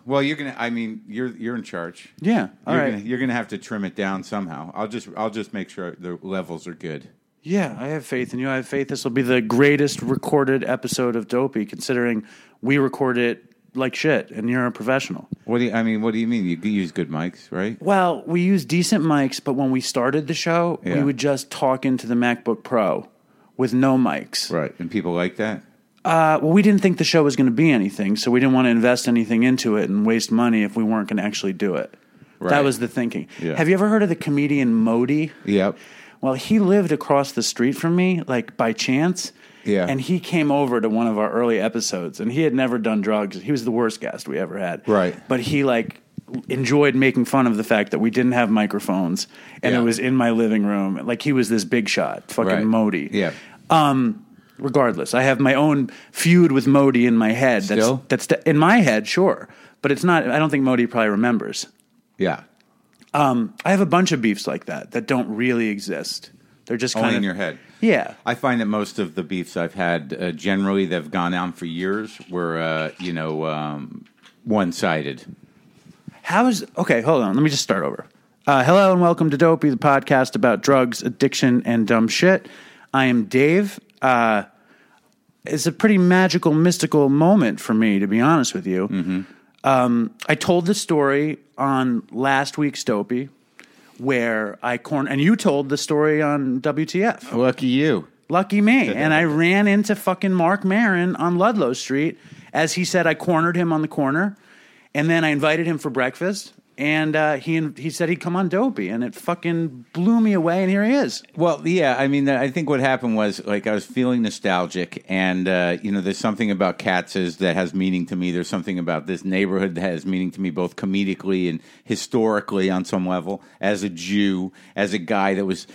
Well, you're gonna. I mean, you're in charge. Yeah. All right. You're gonna have to trim it down somehow. I'll just make sure the levels are good. Yeah, I have faith in you. I have faith this will be the greatest recorded episode of Dopey, considering we record it like shit, and you're a professional. What do you mean? You use good mics, right? Well, we use decent mics, but when we started the show, we would just talk into the MacBook Pro with no mics. Right, and people like that? Well, we didn't think the show was going to be anything, so we didn't want to invest anything into it and waste money if we weren't going to actually do it. Right. That was the thinking. Yeah. Have you ever heard of the comedian Modi? Yep. Well, he lived across the street from me, like by chance. Yeah. And he came over to one of our early episodes, and he had never done drugs. He was the worst guest we ever had. Right. But he, enjoyed making fun of the fact that we didn't have microphones, and it was in my living room. Like, he was this big shot, fucking Modi. Yeah. Regardless, I have my own feud with Modi in my head. That's in my head, sure, but it's not. I don't think Modi probably remembers. Yeah, I have a bunch of beefs like that don't really exist. They're just only kind of in your head. Yeah, I find that most of the beefs I've had generally they've gone on for years were one-sided. Okay? Hold on. Let me just start over. Hello and welcome to Dopey, the podcast about drugs, addiction, and dumb shit. I am Dave. It's a pretty magical, mystical moment for me, to be honest with you. Mm-hmm. I told the story on last week's Dopey, where and you told the story on WTF. Lucky you. Lucky me. And I ran into fucking Mark Maron on Ludlow Street. As he said, I cornered him on the corner, and then I invited him for breakfast. And he said he'd come on Dopey, and it fucking blew me away, and here he is. Well, yeah, I mean, I think what happened was, I was feeling nostalgic, and, there's something about Katz's that has meaning to me. There's something about this neighborhood that has meaning to me, both comedically and historically on some level, as a Jew, as a guy that was,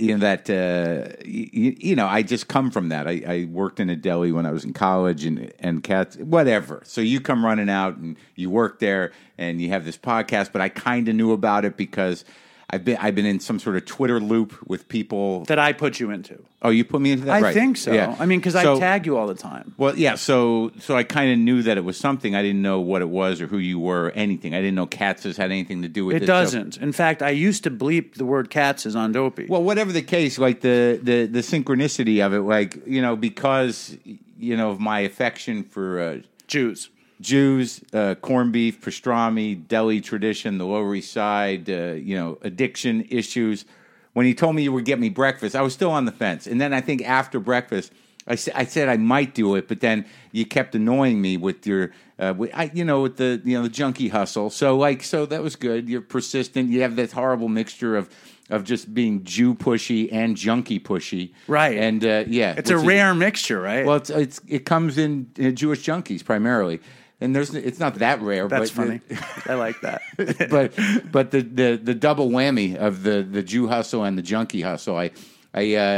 I just come from that. I worked in a deli when I was in college, and Katz, whatever. So you come running out, and you work there, and you have this podcast, but I kind of knew about it because I've been in some sort of Twitter loop with people that I put you into. Oh, you put me into that? I think so. Yeah. I mean, because I tag you all the time. Well, yeah. So I kind of knew that it was something. I didn't know what it was or who you were or anything. I didn't know Katz's had anything to do with it. It doesn't. In fact, I used to bleep the word Katz's on Dopey. Well, whatever the case, the synchronicity of it, because of my affection for Jews, corned beef, pastrami, deli tradition, the Lower East Side, addiction issues. When you told me you would get me breakfast, I was still on the fence. And then I think after breakfast, I said I might do it, but then you kept annoying me with your, with the junkie hustle. So that was good. You're persistent. You have this horrible mixture of just being Jew pushy and junkie pushy, right? And it's a rare mixture, right? Well, it comes in Jewish junkies primarily. And it's not that rare. That's funny. I like that. but the double whammy of the Jew hustle and the junkie hustle. But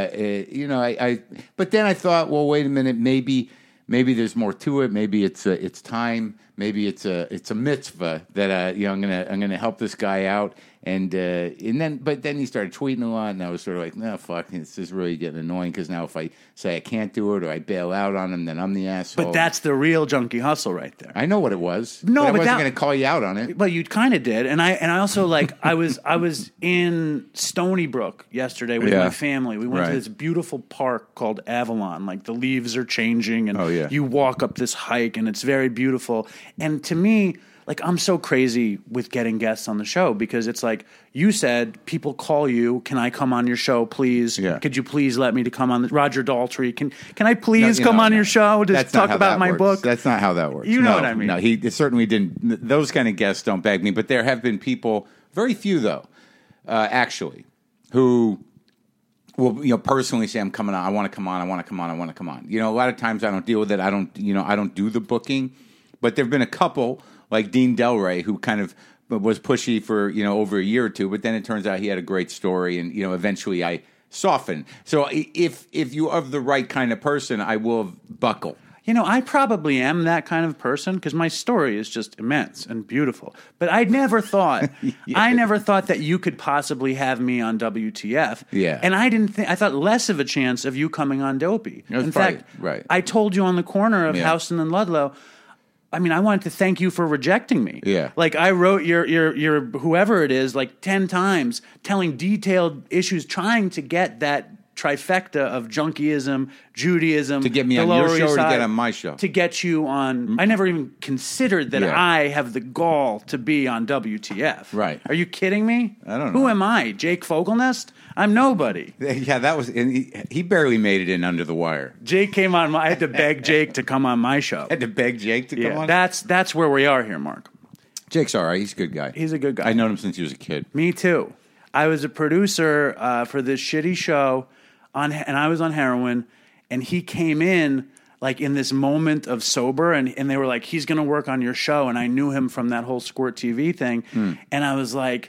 then I thought, well, wait a minute, maybe there's more to it. Maybe it's time. Maybe it's a mitzvah that I'm gonna help this guy out. But then he started tweeting a lot, and I was sort of like, no, fuck, this is really getting annoying because now if I say I can't do it or I bail out on him, then I'm the asshole. But that's the real junkie hustle right there. I know what it was. No, but I wasn't going to call you out on it. Well, you kind of did, and I also I was in Stony Brook yesterday with my family. We went to this beautiful park called Avalon. Like the leaves are changing, and you walk up this hike, and it's very beautiful. And to me, I'm so crazy with getting guests on the show because it's like you said, people call you. Can I come on your show, please? Yeah. Could you please let me to come on Roger Daltrey? Can I please come on your show to talk about my book? That's not how that works. You know what I mean? No, he certainly didn't. Those kind of guests don't beg me, but there have been people, very few though, actually, who will personally say, I'm coming on. I want to come on. I want to come on. I want to come on. A lot of times I don't deal with it. I don't do the booking, but there've been a couple. Like Dean Delray, who kind of was pushy for over a year or two, but then it turns out he had a great story, and eventually I softened. So if you are the right kind of person, I will buckle. I probably am that kind of person because my story is just immense and beautiful. But I never thought, that you could possibly have me on WTF. Yeah. And I thought less of a chance of you coming on Dopey. In fact, I told you on the corner of Houston and Ludlow. I mean, I wanted to thank you for rejecting me. Yeah. Like, I wrote your whoever it is, like 10 times, telling detailed issues, trying to get that trifecta of junkiism, Judaism, to get me on your show or to get on my show. To get you on. I never even considered that I have the gall to be on WTF. Right. Are you kidding me? I don't know. Who am I? Jake Fogelnest? I'm nobody. Yeah, that was. He barely made it in Under the Wire. Jake came on. I had to beg Jake to come on my show. Had to beg Jake to come on? That's where we are here, Mark. Jake's all right. He's a good guy. He's a good guy. I've known him since he was a kid. Me too. I was a producer for this shitty show, and I was on heroin, and he came in like in this moment of sober, and they were like, he's going to work on your show, and I knew him from that whole Squirt TV thing, and I was like,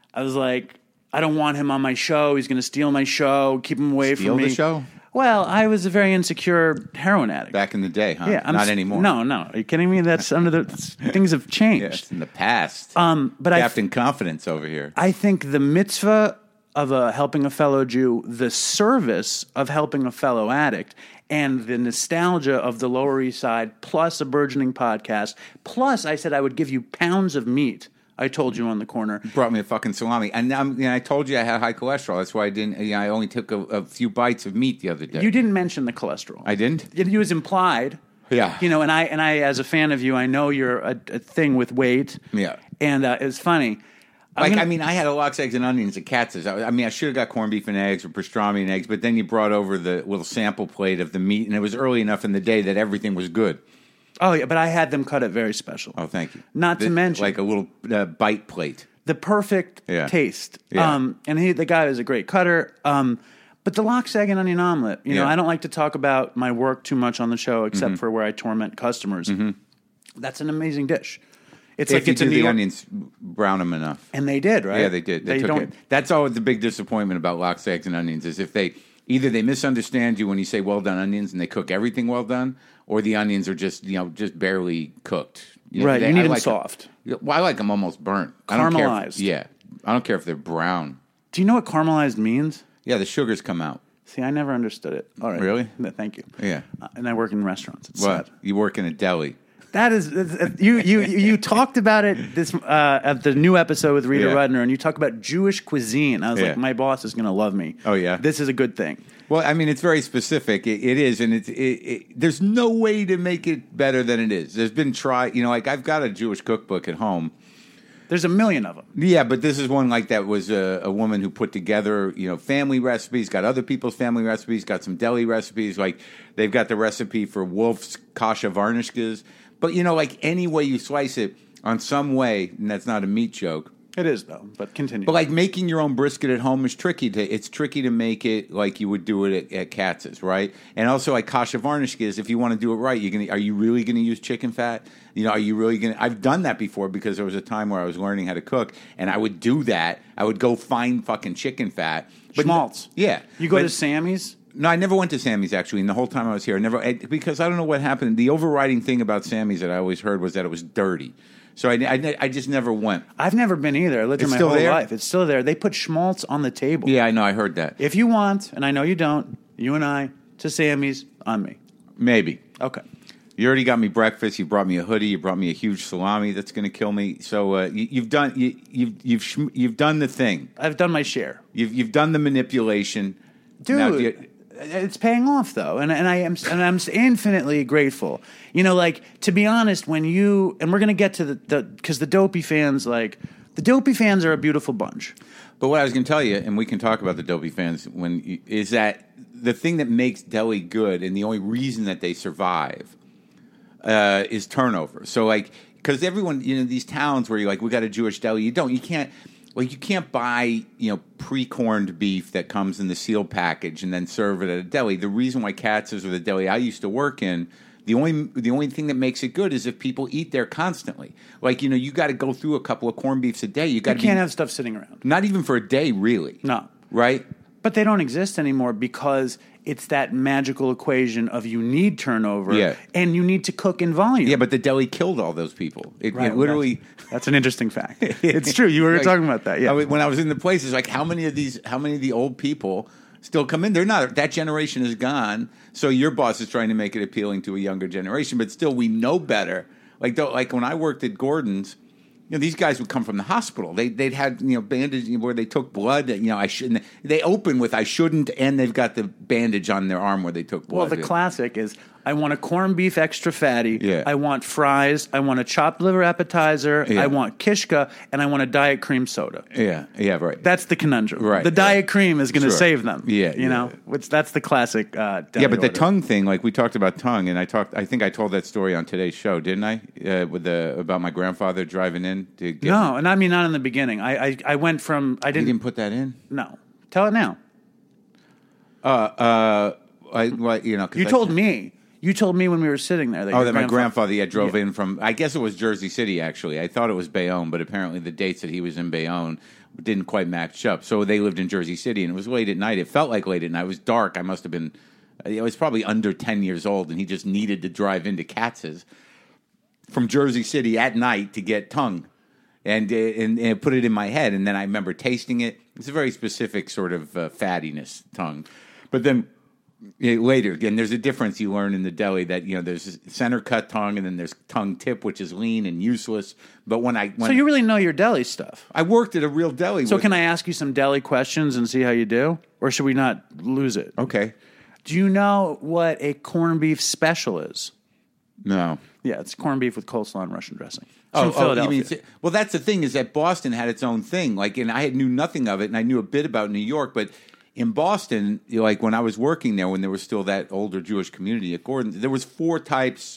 I don't want him on my show. He's going to steal my show. Keep him away from me. Steal the show? Well, I was a very insecure heroin addict. Back in the day, huh? Yeah, not anymore. No. Are you kidding me? That's under the things have changed. Yeah, it's in the past. But Captain Confidence over here. I think the mitzvah of helping a fellow Jew, the service of helping a fellow addict, and the nostalgia of the Lower East Side, plus a burgeoning podcast, plus I said I would give you pounds of meat. I told you on the corner. Brought me a fucking salami. And I told you I had high cholesterol. That's why I didn't. I only took a few bites of meat the other day. You didn't mention the cholesterol. I didn't? It was implied. Yeah. You know, and I as a fan of you, I know you're a thing with weight. Yeah. And it's funny. I had a lox, eggs, and onions at Katz's. I should have got corned beef and eggs or pastrami and eggs, but then you brought over the little sample plate of the meat, and it was early enough in the day that everything was good. Oh, yeah, but I had them cut it very special. Oh, thank you. Not to mention. Like a little bite plate. The perfect taste. Yeah. And the guy is a great cutter. But the lox, egg, and onion omelet, you know, I don't like to talk about my work too much on the show, except for where I torment customers. Mm-hmm. That's an amazing dish. It's if like it's the onions, brown them enough. And they did, right? Yeah, they did. They took it. That's always the big disappointment about lox, eggs, and onions is if they misunderstand you when you say well done onions and they cook everything well done, or the onions are just barely cooked. Right, you need them soft. Well, I like them almost burnt. Caramelized. I don't care if they're brown. Do you know what caramelized means? Yeah, the sugars come out. See, I never understood it. All right. Really? Thank you. Yeah. And I work in restaurants. It's what? sad. You work in a deli. That is you talked about it at the new episode with Rita Rudner, and you talk about Jewish cuisine. I was like, my boss is going to love me. Oh yeah, this is a good thing. Well, I mean, it's very specific. It is, and there's no way to make it better than it is. There's been like I've got a Jewish cookbook at home. There's a million of them. Yeah, but this is one like that was a woman who put together, family recipes, got other people's family recipes, got some deli recipes. Like they've got the recipe for Wolf's kasha varnishkas. But, like any way you slice it on some way, and that's not a meat joke. It is, though, but continue. But, like, making your own brisket at home is tricky. It's tricky to make it like you would do it at Katz's, right? And also, like, kasha varnishkas, if you want to do it right, are you really going to use chicken fat? Are you really going to... I've done that before because there was a time where I was learning how to cook, and I would do that. I would go find fucking chicken fat. Schmaltz. Yeah. You go to Sammy's? No, I never went to Sammy's, actually, and the whole time I was here. Because I don't know what happened. The overriding thing about Sammy's that I always heard was that it was dirty. So I just never went. I've never been either. I lived here my whole life. It's still there. They put schmaltz on the table. Yeah, I know. I heard that. If you want, and I know you don't, you and I, to Sammy's, on me. Maybe. Okay. You already got me breakfast. You brought me a hoodie. You brought me a huge salami that's going to kill me. So you've done the thing. I've done my share. You've done the manipulation, dude. It's paying off though, and I'm infinitely grateful. To be honest, and we're gonna get to because the Dopey fans, the Dopey fans are a beautiful bunch. But what I was gonna tell you, and we can talk about the Dopey fans is that the thing that makes deli good, and the only reason that they survive, is turnover. So because everyone, these towns where you're like, we got a Jewish deli, you can't. Well, you can't buy, pre-corned beef that comes in the sealed package and then serve it at a deli. The reason why Katz's or the deli I used to work in, the only thing that makes it good is if people eat there constantly. You got to go through a couple of corned beefs a day. You can't have stuff sitting around. Not even for a day, really. No. Right? But they don't exist anymore because it's that magical equation of you need turnover and you need to cook in volume. Yeah, but the deli killed all those people. It literally... That's an interesting fact. It's true. You were talking about that. Yeah. When I was in the places, how many of the old people still come in? They're not. That generation is gone. So your boss is trying to make it appealing to a younger generation, but still we know better. Like when I worked at Gordon's, these guys would come from the hospital. They'd had bandage where they took blood. I shouldn't. They open with I shouldn't, and they've got the bandage on their arm where they took blood. Well, the classic is I want a corned beef extra fatty. Yeah. I want fries. I want a chopped liver appetizer. Yeah. I want kishka, and I want a diet cream soda. Yeah, right. That's the conundrum. Right. The diet cream is going to save them. Yeah, that's the classic. But the tongue thing, like we talked about tongue, and I think I told that story on today's show, didn't I? About my grandfather driving in to get No, and I mean not in the beginning. I went from I didn't. You didn't put that in? No. Tell it now. You told me. You told me when we were sitting there. That my grandfather drove in from, I guess it was Jersey City, actually. I thought it was Bayonne, but apparently the dates that he was in Bayonne didn't quite match up. So they lived in Jersey City, and it was late at night. It felt like late at night. It was dark. I was probably under 10 years old, and he just needed to drive into Katz's from Jersey City at night to get tongue. And it put it in my head, and then I remember tasting it. It's a very specific sort of fattiness, tongue. But then later, again, there's a difference you learn in the deli that there's center cut tongue, and then there's tongue tip, which is lean and useless. But so you really know your deli stuff. I worked at a real deli. So can I ask you some deli questions and see how you do, or should we not lose it? Okay. Do you know what a corned beef special is? No. Yeah, it's corned beef with coleslaw and Russian dressing. From Philadelphia. Well, that's the thing is that Boston had its own thing. And I knew nothing of it, and I knew a bit about New York, but in Boston, when I was working there, when there was still that older Jewish community at Gordon, there was 4 types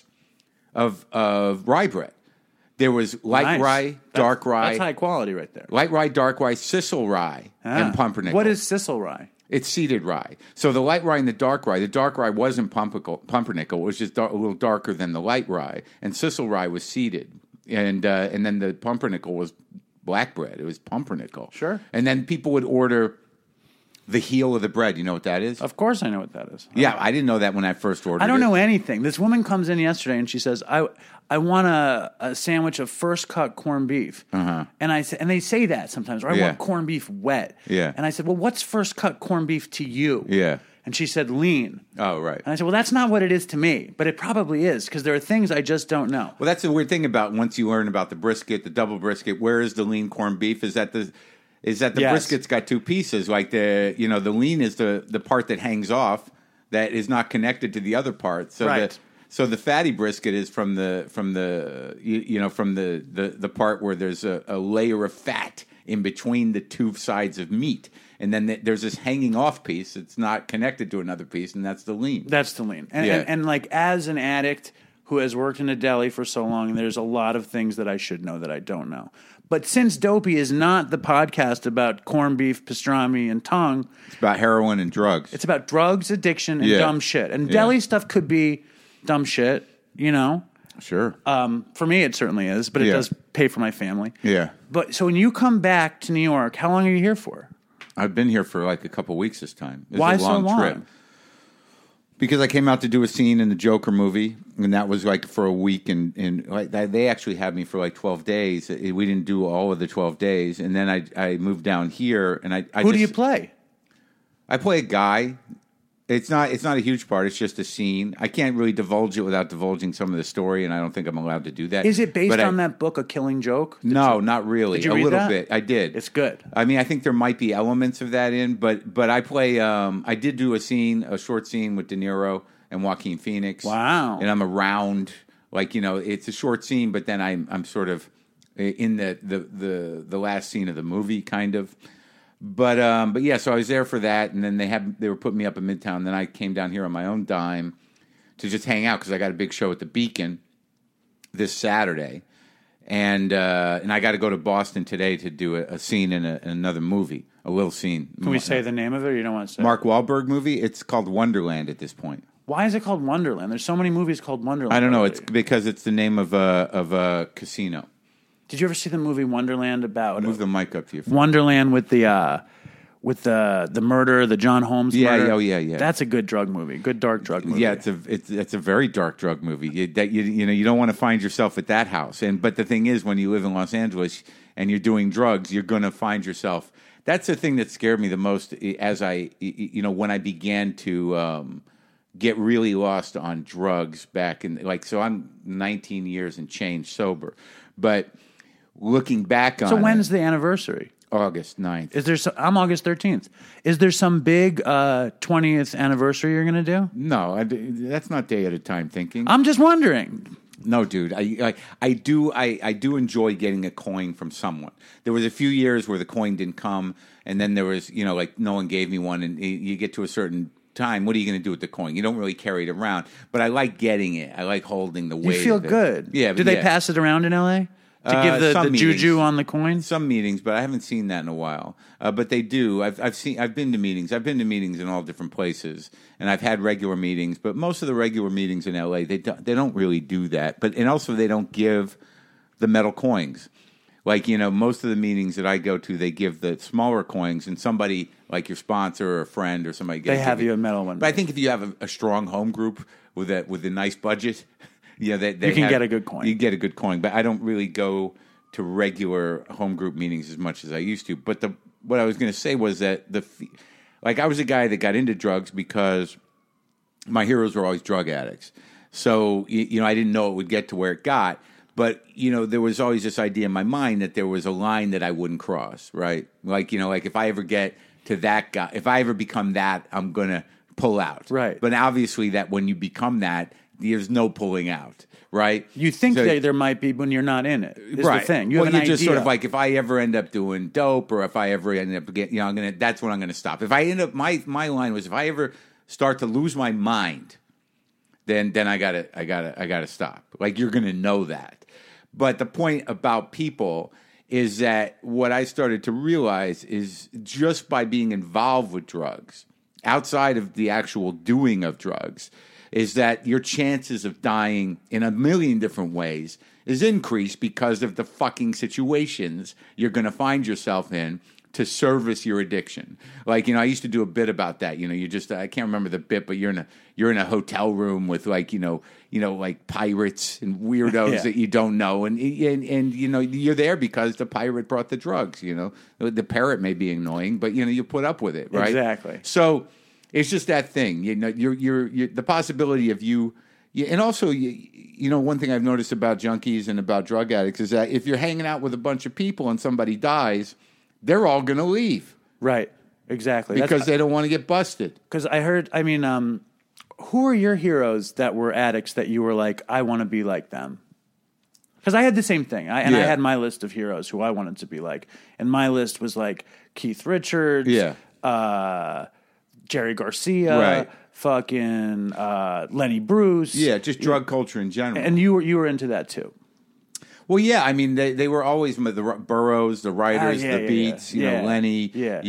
of rye bread. There was light rye, dark rye. That's high quality right there. Light rye, dark rye, sisal rye, and pumpernickel. What is sisal rye? It's seeded rye. So the light rye and the dark rye wasn't pumpernickel. It was just a little darker than the light rye. And sisal rye was seeded. And then the pumpernickel was black bread. It was pumpernickel. Sure. And then people would order the heel of the bread. You know what that is? Of course I know what that is. Yeah, I didn't know that when I first ordered it. I don't know anything. This woman comes in yesterday and she says, I want a sandwich of first cut corned beef. Uh-huh. And they say that sometimes, or I want corned beef wet. Yeah. And I said, well, what's first cut corned beef to you? Yeah. And she said lean. Oh, right. And I said, well, that's not what it is to me, but it probably is, because there are things I just don't know. Well, that's the weird thing about once you learn about the brisket, the double brisket, where is the lean corned beef? Is that the brisket's got 2 pieces? Like the lean is the part that hangs off that is not connected to the other part. So right. So the fatty brisket is from the part where there's a layer of fat in between the 2 sides of meat. And then there's this hanging off piece that's not connected to another piece, and that's the lean. That's the lean. And like as an addict who has worked in a deli for so long, there's a lot of things that I should know that I don't know. But since Dopey is not the podcast about corned beef, pastrami, and tongue. It's about heroin and drugs. It's about drugs, addiction, and dumb shit. And deli stuff could be dumb shit, Sure. For me, it certainly is, but it does pay for my family. Yeah. But so when you come back to New York, how long are you here for? I've been here for like a couple weeks this time. It's Why a long so long? trip. Because I came out to do a scene in the Joker movie, and that was like for a week, and they actually had me for like 12 days. We didn't do all of the 12 days, and then I moved down here, and Who do you play? I play a guy. It's not a huge part. It's just a scene. I can't really divulge it without divulging some of the story, and I don't think I'm allowed to do that. Is it based on that book, A Killing Joke? No, not really. Did you read that? Bit. I did. It's good. I mean, I think there might be elements of that in, but I play. I did do a short scene with De Niro and Joaquin Phoenix. Wow. And I'm around, it's a short scene, but then I'm sort of in the last scene of the movie, kind of. But yeah, so I was there for that, and then they were putting me up in Midtown. Then I came down here on my own dime to just hang out because I got a big show at the Beacon this Saturday, and I got to go to Boston today to do a scene in another movie, a little scene. Can we say the name of it, or you don't want to say? Mark Wahlberg movie. It's called Wonderland at this point. Why is it called Wonderland? There's so many movies called Wonderland. I don't know. It's because it's the name of a casino. Did you ever see the movie Wonderland about? Move the mic up to you. Wonderland with the murder, the John Holmes murder. Yeah. That's a good drug movie, good dark drug movie. Yeah, it's a very dark drug movie. You don't want to find yourself at that house. But the thing is, when you live in Los Angeles and you're doing drugs, you're going to find yourself. That's the thing that scared me the most as when I began to get really lost on drugs back in so I'm 19 years and change sober, but looking back on when's the anniversary? August 9th. Is there I'm August 13th. Is there some big 20th anniversary you're going to do? No, that's not day at a time thinking. I'm just wondering. No, dude. I do enjoy getting a coin from someone. There was a few years where the coin didn't come, and then there was, no one gave me one, and you get to a certain time, what are you going to do with the coin? You don't really carry it around, but I like getting it. I like holding the weight. You feel good. Yeah. Do they pass it around in L.A.? To give the juju on the coin? Some meetings, but I haven't seen that in a while. But they do. I've been to meetings. I've been to meetings in all different places, and I've had regular meetings. But most of the regular meetings in LA, they don't really do that. And also they don't give the metal coins. Most of the meetings that I go to, they give the smaller coins, and somebody like your sponsor or a friend or somebody they have you a metal one. But I think if you have a strong home group with a nice budget. Yeah, they you can get a good coin. You get a good coin, but I don't really go to regular home group meetings as much as I used to. But what I was going to say was that I was a guy that got into drugs because my heroes were always drug addicts. So I didn't know it would get to where it got, but there was always this idea in my mind that there was a line that I wouldn't cross, right? If I ever get to that guy, if I ever become that, I'm going to pull out, right? But obviously, that when you become that. There's no pulling out, right? You think there might be when you're not in it. Is right. The thing. You're just sort of if I ever end up doing dope, or if I ever end up getting, that's when I'm going to stop. If I end up, my line was, if I ever start to lose my mind, then I gotta stop. You're going to know that. But the point about people is that what I started to realize is just by being involved with drugs, outside of the actual doing of drugs, is that your chances of dying in a million different ways is increased because of the fucking situations you're going to find yourself in to service your addiction. I used to do a bit about that. I can't remember the bit, but you're in a hotel room with pirates and weirdos that you don't know, and you're there because the pirate brought the drugs. The parrot may be annoying, but you put up with it, right? Exactly. So. It's just that thing, you're the possibility of you, and also, one thing I've noticed about junkies and about drug addicts is that if you're hanging out with a bunch of people and somebody dies, they're all going to leave. Right, exactly. Because they don't want to get busted. Because who are your heroes that were addicts that you were like, I want to be like them? Because I had the same thing. I had my list of heroes who I wanted to be like. And my list was Keith Richards. Yeah. Jerry Garcia, right. Fucking Lenny Bruce. Yeah, just drug culture in general. And you were into that too. Well, yeah, they were always the Burroughs, the writers, the Beats, Lenny,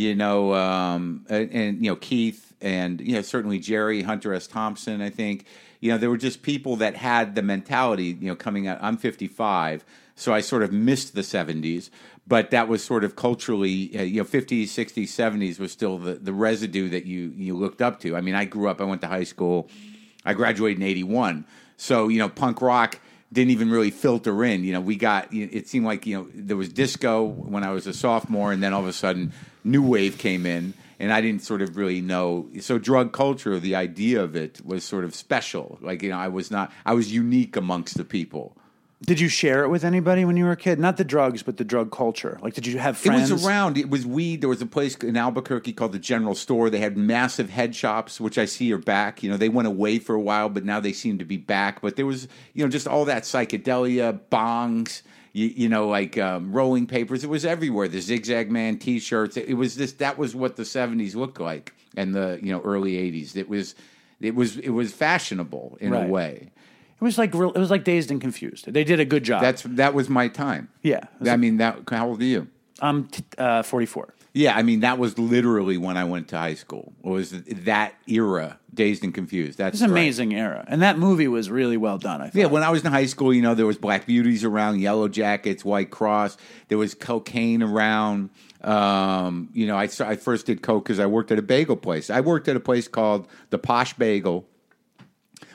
and Keith, and certainly Jerry, Hunter S. Thompson. I think there were just people that had the mentality. Coming out, I'm 55, so I sort of missed the 70s. But that was sort of culturally, 50s, 60s, 70s was still the residue that you looked up to. I grew up, I went to high school, I graduated in 81. So, punk rock didn't even really filter in. It seemed like, there was disco when I was a sophomore, and then all of a sudden new wave came in, and I didn't sort of really know. So drug culture, the idea of it was sort of special. I was unique amongst the people. Did you share it with anybody when you were a kid? Not the drugs, but the drug culture. Did you have friends? It was around. It was weed. There was a place in Albuquerque called the General Store. They had massive head shops, which I see are back. They went away for a while, but now they seem to be back. But there was, just all that psychedelia, bongs, rolling papers. It was everywhere. The Zigzag Man T-shirts. It was this. That was what the 70s looked like, and the early 80s. It was fashionable in a way. It was like Dazed and Confused. They did a good job. That was my time. Yeah. How old are you? I'm 44. Yeah, that was literally when I went to high school. It was that era, Dazed and Confused. It's an amazing era. And that movie was really well done, I thought. Yeah, when I was in high school, there was Black Beauties around, Yellow Jackets, White Cross. There was cocaine around. I first did coke because I worked at a bagel place. I worked at a place called the Posh Bagel,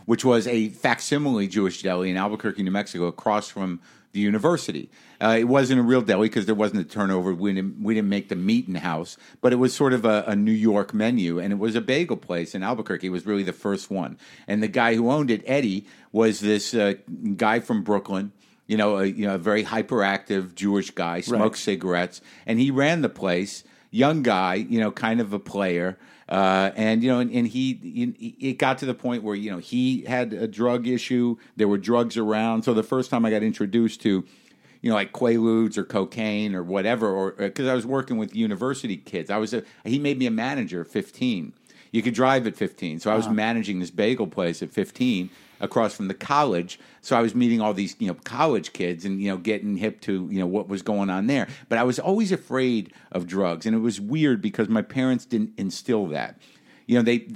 which was a facsimile Jewish deli in Albuquerque, New Mexico, across from the university. It wasn't a real deli because there wasn't a turnover. We didn't make the Meetin' House, but it was sort of a New York menu, and it was a bagel place in Albuquerque. It was really the first one. And the guy who owned it, Eddie, was this guy from Brooklyn, a very hyperactive Jewish guy, smoked cigarettes, and he ran the place. Young guy, kind of a player. And it got to the point where, he had a drug issue. There were drugs around. So the first time I got introduced to, like Quaaludes or cocaine or whatever, or because I was working with university kids. He made me a manager at 15. You could drive at 15. So I was managing this bagel place at 15 across from the college. So I was meeting all these, college kids and, getting hip to, what was going on there. But I was always afraid of drugs. And it was weird because my parents didn't instill that. They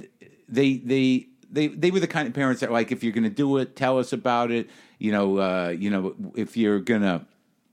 were the kind of parents that, like, if you're going to do it, tell us about it. If you're going to,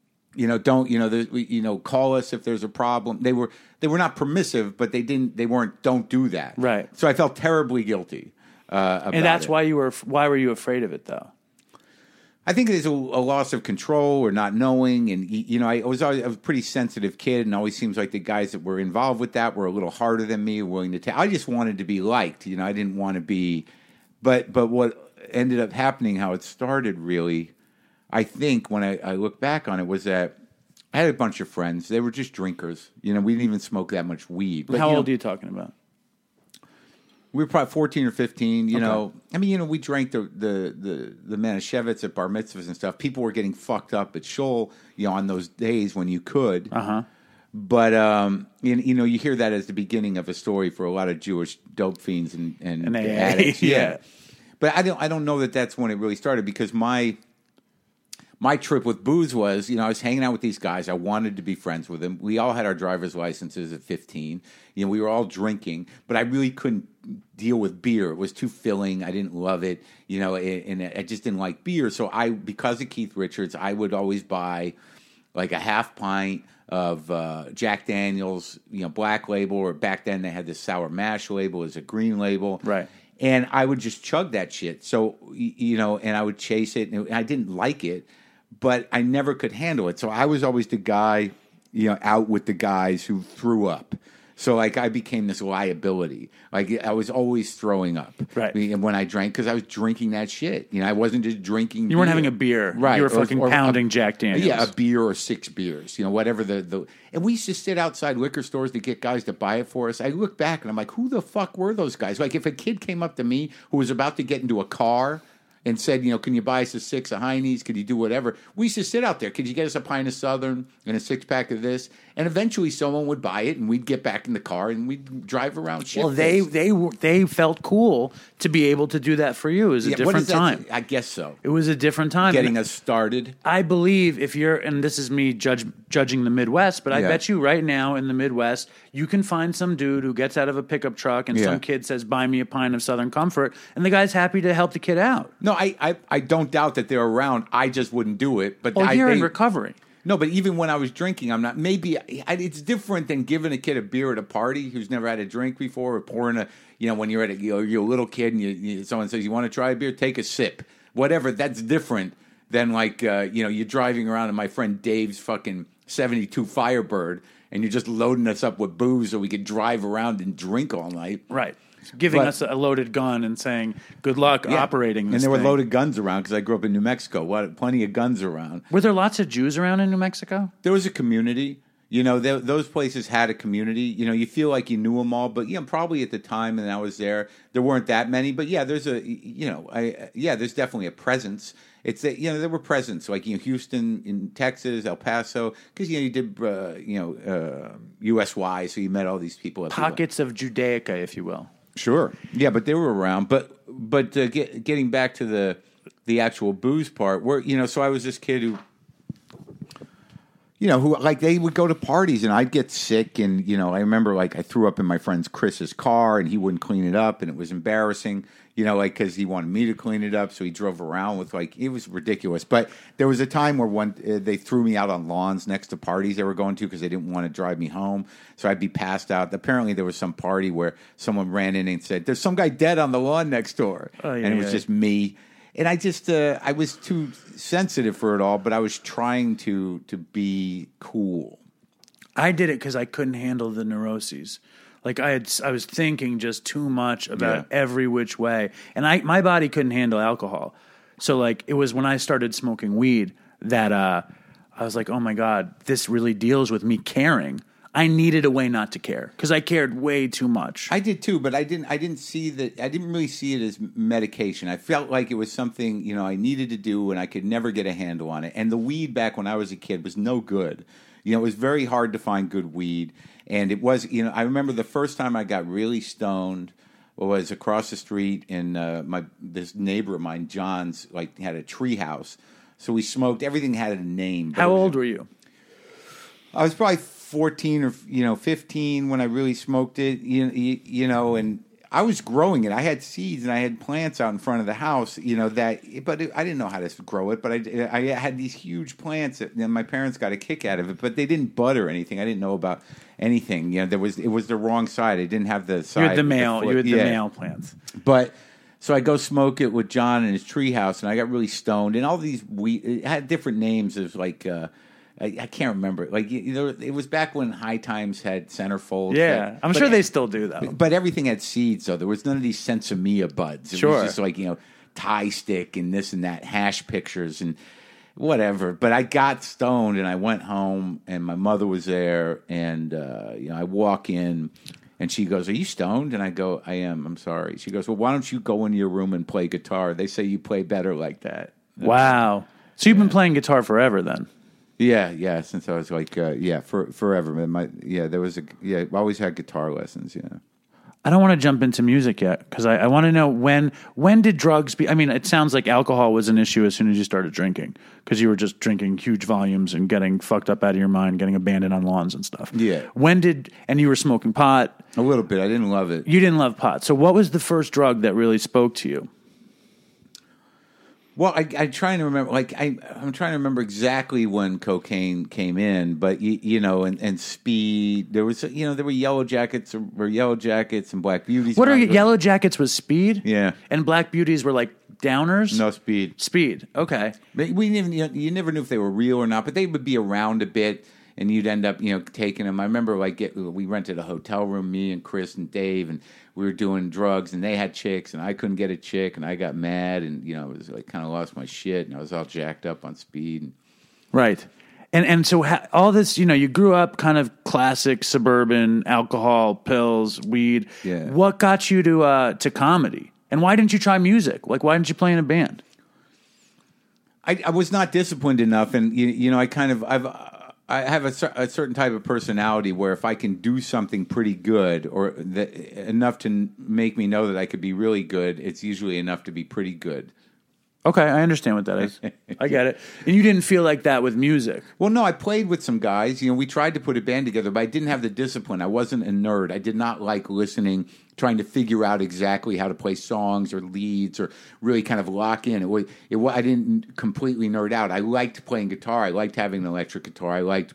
don't, call us if there's a problem. They were not permissive, but they weren't, don't do that. Right. So I felt terribly guilty. And that's why why were you afraid of it, though? I think there's a loss of control or not knowing. And, I was a pretty sensitive kid, and always seems like the guys that were involved with that were a little harder than me, willing to take. I just wanted to be liked. I didn't want to be. But what ended up happening, how it started really, I think when I look back on it, was that I had a bunch of friends. They were just drinkers. We didn't even smoke that much weed. But, how old are you talking about? We were probably 14 or 15, we drank the Manischewitz at bar mitzvahs and stuff. People were getting fucked up at Shul, on those days when you could. Uh-huh. But, you hear that as the beginning of a story for a lot of Jewish dope fiends and addicts. Yeah. But I don't know that that's when it really started, because my trip with booze was, I was hanging out with these guys. I wanted to be friends with them. We all had our driver's licenses at 15. We were all drinking, but I really couldn't deal with beer. It was too filling. I didn't love it, and I just didn't like beer. So because of Keith Richards, I would always buy like a half pint of Jack Daniels, Black Label, or back then they had this Sour Mash label as a green label. Right. And I would just chug that shit. So, and I would chase it, and I didn't like it, but I never could handle it. So I was always the guy, out with the guys who threw up. So, like, I became this liability. Like, I was always throwing up. Right. When I drank, because I was drinking that shit. I wasn't just drinking You weren't having a beer. Right. You were fucking pounding Jack Daniels. Yeah, a beer or 6 beers. Whatever the... And we used to sit outside liquor stores to get guys to buy it for us. I look back, and I'm like, who the fuck were those guys? Like, if a kid came up to me who was about to get into a car and said, can you buy us a 6 of Heine's? Could you do whatever? We used to sit out there. Could you get us a pint of Southern and a 6-pack of this? And eventually someone would buy it, and we'd get back in the car, and we'd drive around shit. Well, they felt cool to be able to do that for you. It was a different time. I guess so. It was a different time. Getting us started. I believe if you're, and this is me judging the Midwest, but I bet you right now in the Midwest, you can find some dude who gets out of a pickup truck and some kid says, buy me a pint of Southern Comfort, and the guy's happy to help the kid out. No, I don't doubt that they're around. I just wouldn't do it. But you're in recovery. No, but even when I was drinking, I'm not. Maybe it's different than giving a kid a beer at a party who's never had a drink before, or pouring a. When you're at you're a little kid and someone says you want to try a beer, take a sip. Whatever. That's different than like you're driving around in my friend Dave's fucking 72 Firebird, and you're just loading us up with booze so we could drive around and drink all night. Right. Giving us a loaded gun and saying, good luck operating this And there thing. were loaded guns around because I grew up in New Mexico. Plenty of guns around. Were there lots of Jews around in New Mexico? There was a community. Those places had a community. You feel like you knew them all. But, probably at the time and I was there weren't that many. But, there's there's definitely a presence. It's that, there were presence like, Houston, in Texas, El Paso, because, you did, USY, so you met all these people. Pockets of Judaica, if you will. Sure. Yeah, but they were around. But getting back to the actual booze part, where so I was this kid who, who like they would go to parties and I'd get sick. And, I remember like I threw up in my friend's Chris's car and he wouldn't clean it up and it was embarrassing, like because he wanted me to clean it up. So he drove around with it was ridiculous. But there was a time where they threw me out on lawns next to parties they were going to because they didn't want to drive me home. So I'd be passed out. Apparently there was some party where someone ran in and said, "There's some guy dead on the lawn next door." And it was just me. And I just, I was too sensitive for it all, but I was trying to be cool. I did it because I couldn't handle the neuroses. Like I was thinking just too much about every which way, and my body couldn't handle alcohol. So like it was when I started smoking weed that I was like, oh my God, this really deals with me caring. I needed a way not to care because I cared way too much. I did too, but I didn't see that. I didn't really see it as medication. I felt like it was something I needed to do, and I could never get a handle on it. And the weed back when I was a kid was no good. It was very hard to find good weed, and it was. I remember the first time I got really stoned was across the street in this neighbor of mine, John's, had a tree house. So we smoked. Everything had a name. How old were you? I was probably 14 or 15 when I really smoked it, and I was growing it. I had seeds and I had plants out in front of the house, I didn't know how to grow it, but I had these huge plants and my parents got a kick out of it, but they didn't bud or anything. I didn't know about anything. It was the wrong side. I didn't have the side. You had the male plants. But so I go smoke it with John in his treehouse, and I got really stoned, and all these it had different names. It was like. I can't remember. It was back when High Times had centerfolds. Yeah, I'm sure they still do that. But everything had seeds, though. There was none of these Sensimilla buds. It was just Thai stick and this and that, hash pictures and whatever. But I got stoned and I went home and my mother was there and I walk in and she goes, "Are you stoned?" And I go, "I am. I'm sorry." She goes, "Well, why don't you go into your room and play guitar? They say you play better like that." Wow. So you've been playing guitar forever then? Yeah, since I was forever. I always had guitar lessons, I don't want to jump into music yet because I want to know when did drugs be? I mean, it sounds like alcohol was an issue as soon as you started drinking because you were just drinking huge volumes and getting fucked up out of your mind, getting abandoned on lawns and stuff. Yeah. And you were smoking pot? A little bit. I didn't love it. You didn't love pot. So what was the first drug that really spoke to you? Well, I'm trying to remember. I'm trying to remember exactly when cocaine came in, but and speed. There was, there were Yellow Jackets and Black Beauties. What are Yellow Jackets? Was speed? Yeah, and Black Beauties were like downers. No, speed. Speed. Okay. We you never knew if they were real or not, but they would be around a bit, and you'd end up taking them. I remember we rented a hotel room, me and Chris and Dave, and we were doing drugs, and they had chicks, and I couldn't get a chick, and I got mad, and I was kind of lost my shit, and I was all jacked up on speed. Right, and so all this, you grew up kind of classic suburban, alcohol, pills, weed. Yeah. What got you to comedy, and why didn't you try music? Why didn't you play in a band? I was not disciplined enough, and I have a certain type of personality where if I can do something pretty good or enough to make me know that I could be really good, it's usually enough to be pretty good. Okay, I understand what that is. I get it. And you didn't feel like that with music? Well, no, I played with some guys. We tried to put a band together, but I didn't have the discipline. I wasn't a nerd. I did not like listening, trying to figure out exactly how to play songs or leads or really kind of lock in. I didn't completely nerd out. I liked playing guitar. I liked having an electric guitar. I liked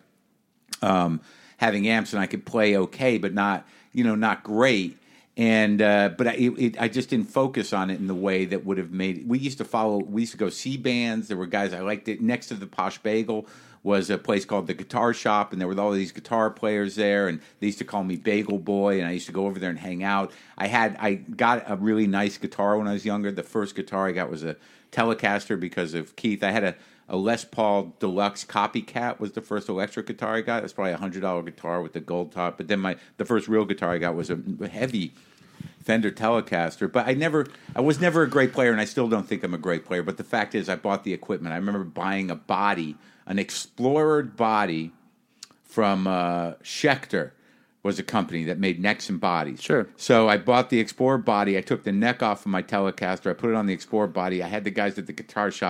having amps, and I could play okay, but not great. And but I just didn't focus on it in the way that would have made it. We used to go see bands. There were guys I liked it. Next to the Posh Bagel was a place called the Guitar Shop, and there were all these guitar players there, and they used to call me Bagel Boy, and I used to go over there and hang out. I got a really nice guitar when I was younger. The first guitar I got was a Telecaster because of Keith. I had a Les Paul Deluxe Copycat was the first electric guitar I got. It was probably a $100 guitar with the gold top. But then the first real guitar I got was a heavy Fender Telecaster. But I was never a great player, and I still don't think I'm a great player. But the fact is, I bought the equipment. I remember buying an Explorer body from Schecter. Was a company that made necks and bodies. Sure. So I bought the Explorer body. I took the neck off of my Telecaster. I put it on the Explorer body. I had the guys at the Guitar Shop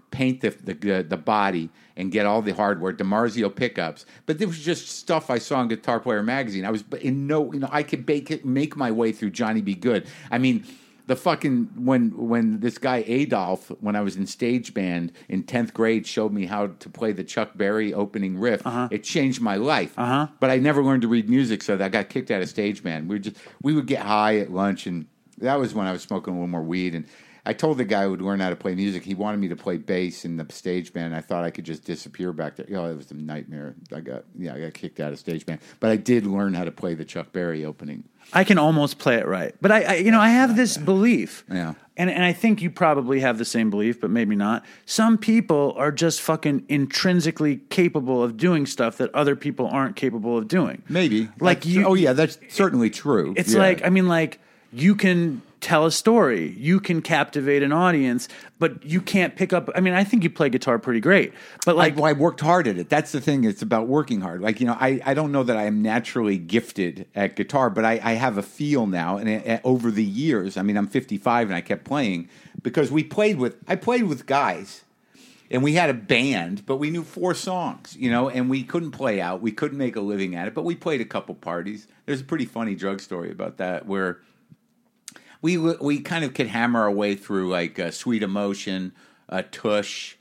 paint the body and get all the hardware, DiMarzio pickups. But there was just stuff I saw in Guitar Player magazine. I was I could make my way through Johnny B. Goode. I mean, the fucking when this guy Adolf, when I was in stage band in 10th grade, showed me how to play the Chuck Berry opening riff. It changed my life. But I never learned to read music, so I got kicked out of stage band. We would get high at lunch, and that was when I was smoking a little more weed. And I told the guy who would learn how to play music, he wanted me to play bass in the stage band. I thought I could just disappear back there. It was a nightmare. I got kicked out of stage band. But I did learn how to play the Chuck Berry opening. I can almost play it right. But I have this belief. Yeah. And I think you probably have the same belief, but maybe not. Some people are just fucking intrinsically capable of doing stuff that other people aren't capable of doing. Maybe. That's certainly true. It's you can tell a story, you can captivate an audience, but you can't pick up. I mean, I think you play guitar pretty great, but I worked hard at it. That's the thing. It's about working hard. I don't know that I am naturally gifted at guitar, but I have a feel now. And over the years, I mean, I'm 55 and I kept playing because I played with guys. And we had a band, but we knew 4 songs, and we couldn't play out. We couldn't make a living at it, but we played a couple parties. There's a pretty funny drug story about that where we kind of could hammer our way through Sweet Emotion, Tush,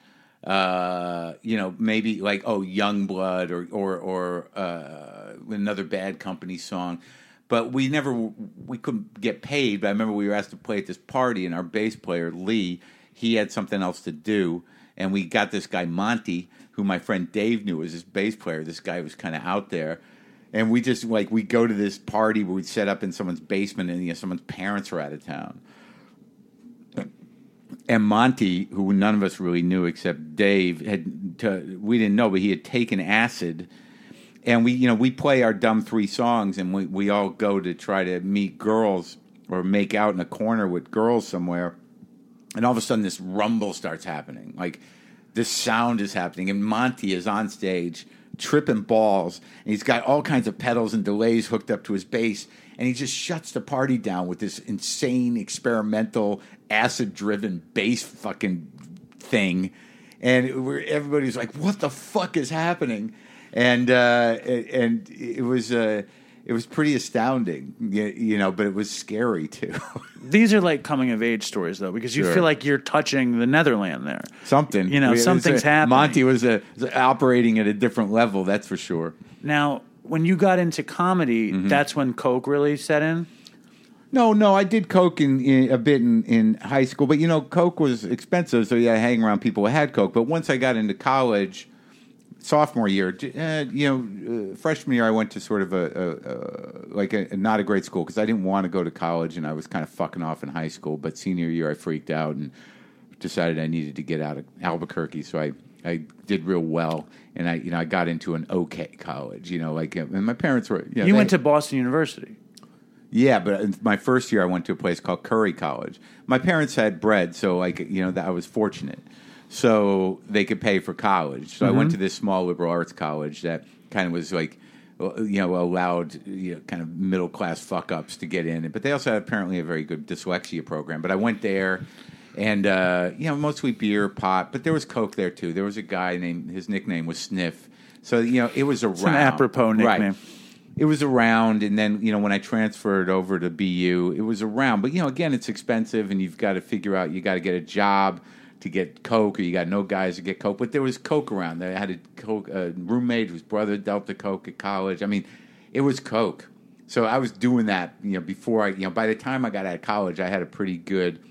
maybe Youngblood or another Bad Company song. But we couldn't get paid. But I remember we were asked to play at this party, and our bass player, Lee, he had something else to do. And we got this guy, Monty, who my friend Dave knew was his bass player. This guy was kind of out there. And we just, we go to this party where we'd set up in someone's basement and someone's parents were out of town. And Monty, who none of us really knew except Dave, we didn't know, but he had taken acid. And we play our dumb 3 songs and we all go to try to meet girls or make out in a corner with girls somewhere. And all of a sudden this rumble starts happening. This sound is happening and Monty is on stage tripping balls, and he's got all kinds of pedals and delays hooked up to his bass, and he just shuts the party down with this insane, experimental, acid-driven bass fucking thing, and everybody's like, "What the fuck is happening?" And it was pretty astounding, but it was scary too. These are coming of age stories, though, because you feel like you're touching the Netherland there. Something, something's happening. Monty was operating at a different level, that's for sure. Now, when you got into comedy, that's when coke really set in. No, I did coke a bit in high school, but coke was expensive, so I hang around people who had coke. But once I got into college. Sophomore year, freshman year, I went to sort of a not a great school because I didn't want to go to college and I was kind of fucking off in high school. But senior year, I freaked out and decided I needed to get out of Albuquerque. So I did real well, and I got into an okay college. And my parents were. You went to Boston University. Yeah, but in my first year, I went to a place called Curry College. My parents had bread, so that I was fortunate. So they could pay for college. So I went to this small liberal arts college that kind of was allowed kind of middle class fuck ups to get in. But they also had apparently a very good dyslexia program. But I went there, and mostly beer, pot, but there was coke there too. There was a guy his nickname was Sniff. So it was around. It's an apropos nickname. Right. It was around, and then when I transferred over to BU, it was around. But again, it's expensive, and you've got to figure out you got to get a job to get coke, or you got no guys to get coke. But there was coke around. I had a roommate whose brother dealt the coke at college. I mean, it was coke. So I was doing that, before by the time I got out of college, I had a pretty good,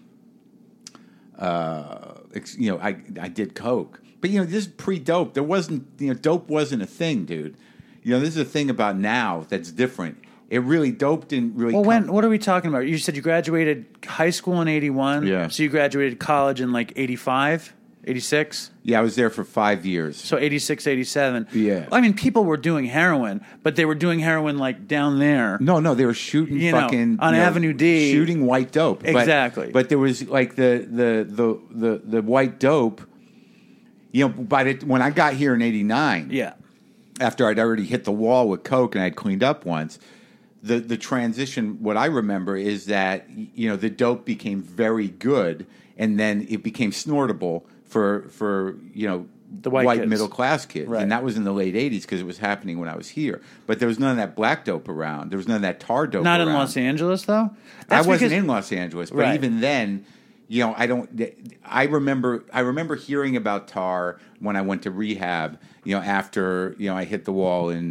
I did coke. But, this is pre-dope. There wasn't, dope wasn't a thing, dude. This is a thing about now that's different. It really dope didn't really. Well, what are we talking about? You said you graduated high school in 81. Yeah. So you graduated college in 85, 86? Yeah, I was there for 5 years. So 86, 87. Yeah. I mean, people were doing heroin, but they were doing heroin down there. No, they were shooting on Avenue D. Shooting white dope. Exactly. But there was the white dope, when I got here in 89. Yeah. After I'd already hit the wall with coke and I'd cleaned up once. The transition, what I remember is that, the dope became very good and then it became snortable for the white middle class kids, right. And that was in the late '80s because it was happening when I was here. But there was none of that black dope around. There was none of that tar dope. Not around. in Los Angeles, though. I wasn't in Los Angeles, but even then, I don't. I remember hearing about tar when I went to rehab. After I hit the wall in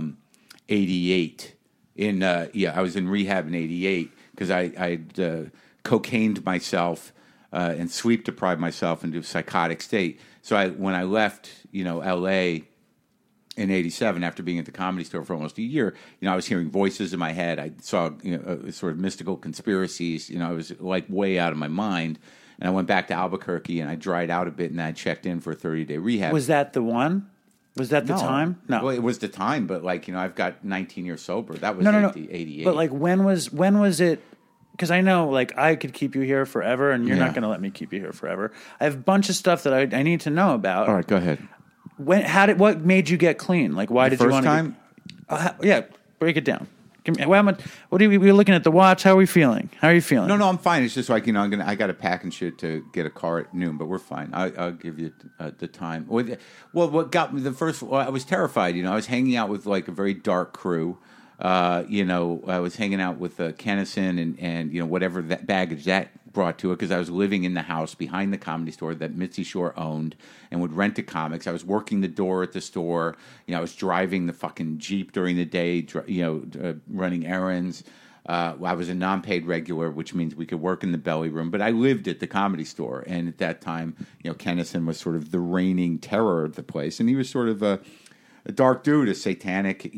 '88. I was in rehab in '88 because I'd cocained myself and sleep deprived myself into a psychotic state. So when I left, L.A. in '87 after being at the Comedy Store for almost a year, I was hearing voices in my head. I saw sort of mystical conspiracies. I was like way out of my mind. And I went back to Albuquerque and I dried out a bit and I checked in for a 30-day rehab. Was that the one? Was that the time? No. Well, it was the time, but I've got 19 years sober. That was 88. But when was it? Because I know, I could keep you here forever, and you're not going to let me keep you here forever. I have a bunch of stuff that I need to know about. All right, go ahead. What made you get clean? Why did you want to? First time? Break it down. What are we looking at the watch? How are we feeling? How are you feeling? No, I'm fine. It's just I got to pack and shit to get a car at noon, but we're fine. I'll give you the time. Well, what got me I was terrified. I was hanging out with a very dark crew. I was hanging out with Kennison and whatever that baggage that brought to it because I was living in the house behind the Comedy Store that Mitzi Shore owned and would rent to comics. I was working the door at the store. I was driving the fucking Jeep during the day, running errands. I was a non-paid regular, which means we could work in the belly room. But I lived at the Comedy Store, and at that time, Kennison was sort of the reigning terror of the place, and he was sort of a dark dude, a satanic,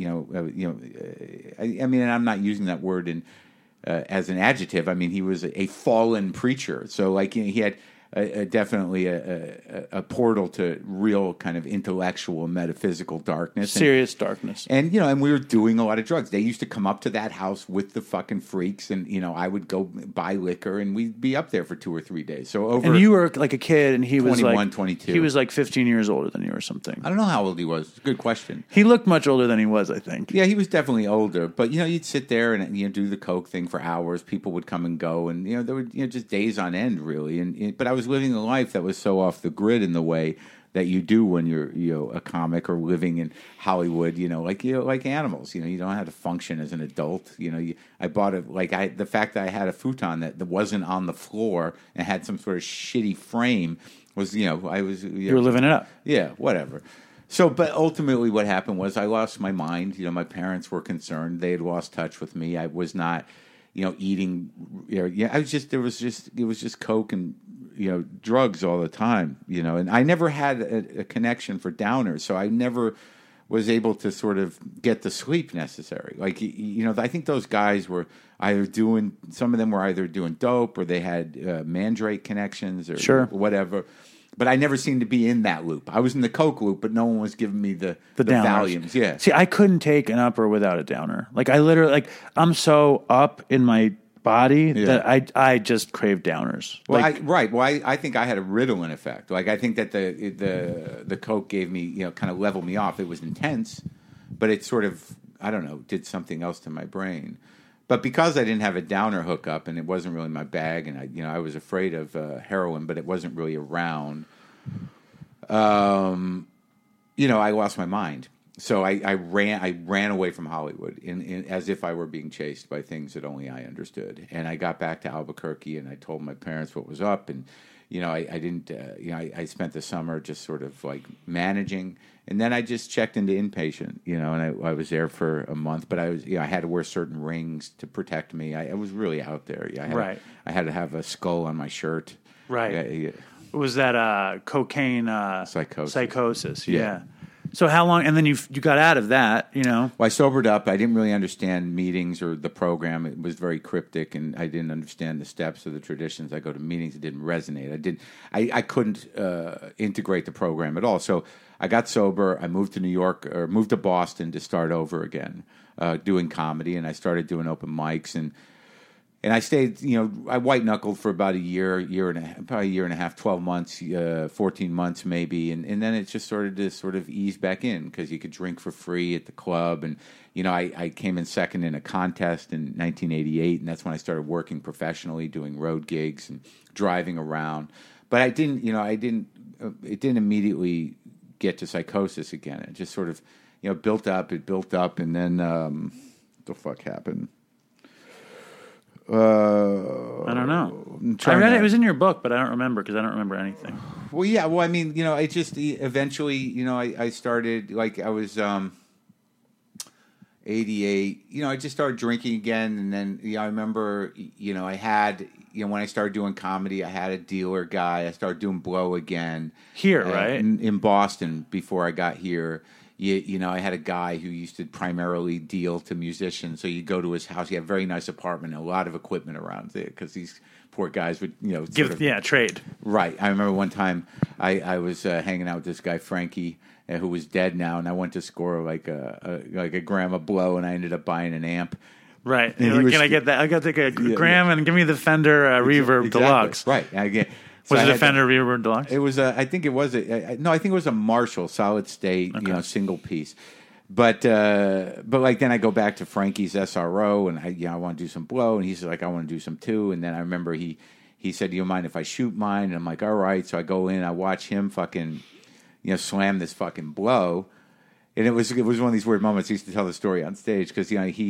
I mean, and I'm not using that word as an adjective. I mean, he was a fallen preacher. So, he had definitely a portal to real kind of intellectual, metaphysical darkness. Serious darkness. And, and we were doing a lot of drugs. They used to come up to that house with the fucking freaks, and, I would go buy liquor, and we'd be up there for 2 or 3 days. And you were a kid, and he was 21, 22. He was 15 years older than you or something. I don't know how old he was. Good question. He looked much older than he was, I think. Yeah, he was definitely older. But, you'd sit there and, do the coke thing for hours. People would come and go, and, there were, just days on end, really. But I was living a life that was so off the grid in the way that you do when you're a comic or living in Hollywood, like animals. You don't know how to function as an adult. I bought the fact that I had a futon that wasn't on the floor and had some sort of shitty frame was I was you were living it up. Yeah, whatever. So, but ultimately, what happened was I lost my mind. My parents were concerned; they had lost touch with me. I was not, eating. I was just it was just coke and drugs all the time, and I never had a connection for downers, so I never was able to sort of get the sleep necessary. I think those guys were some of them were either doing dope or they had Mandrake connections or whatever. But I never seemed to be in that loop. I was in the coke loop, but no one was giving me the Valiums. Yeah. See, I couldn't take an upper without a downer. I literally, I'm so up in my body that I just crave downers. Well, I think I had a Ritalin effect. I think that the coke gave me, kind of leveled me off. It was intense, but it sort of, I don't know, did something else to my brain. But because I didn't have a downer hookup and it wasn't really my bag, and I was afraid of heroin, but it wasn't really around. I lost my mind. So I ran away from Hollywood as if I were being chased by things that only I understood. And I got back to Albuquerque and I told my parents what was up. And, I didn't, I spent the summer just sort of managing. And then I just checked into inpatient, and I was there for a month. But I had to wear certain rings to protect me. I was really out there. I had to have a skull on my shirt. Right. Was that cocaine psychosis? Yeah. So how long? And then you got out of that, Well, I sobered up. I didn't really understand meetings or the program. It was very cryptic, and I didn't understand the steps or the traditions. I go to meetings; it didn't resonate. I couldn't integrate the program at all. So I got sober. I moved to New York or moved to Boston to start over again, doing comedy, and I started doing open mics and I stayed, I white knuckled for about a year and a half, 12 months, 14 months maybe. And then it just started to sort of ease back in because you could drink for free at the club. And, I came in second in a contest in 1988. And that's when I started working professionally, doing road gigs and driving around. But I didn't it didn't immediately get to psychosis again. It just sort of, built up. It built up, and then what the fuck happened? I don't know. I read it. It was in your book, but I don't remember because I don't remember anything. Well, yeah. Well, I mean, I just eventually, I started, like, I was 88. I just started drinking again, and then I remember, I had, when I started doing comedy, I had a dealer guy. I started doing blow again here, right in Boston before I got here. I had a guy who used to primarily deal to musicians. So you go to his house. He had a very nice apartment, and a lot of equipment around there because these poor guys would, trade. Right. I remember one time I was hanging out with this guy, Frankie, who was dead now, and I went to score like a gram of blow, and I ended up buying an amp. Right. Can I get that? I got to take a gram and give me the Fender Reverb Deluxe. Right. Was it a Fender Reverb Deluxe? It was I think it was I think it was a Marshall solid state, single piece. But like then I go back to Frankie's SRO and I want to do some blow, and he's like, I want to do some too. And then I remember he said, do you mind if I shoot mine? And I'm like, all right. So I go in, I watch him fucking slam this fucking blow. And it was one of these weird moments. He used to tell the story on stage because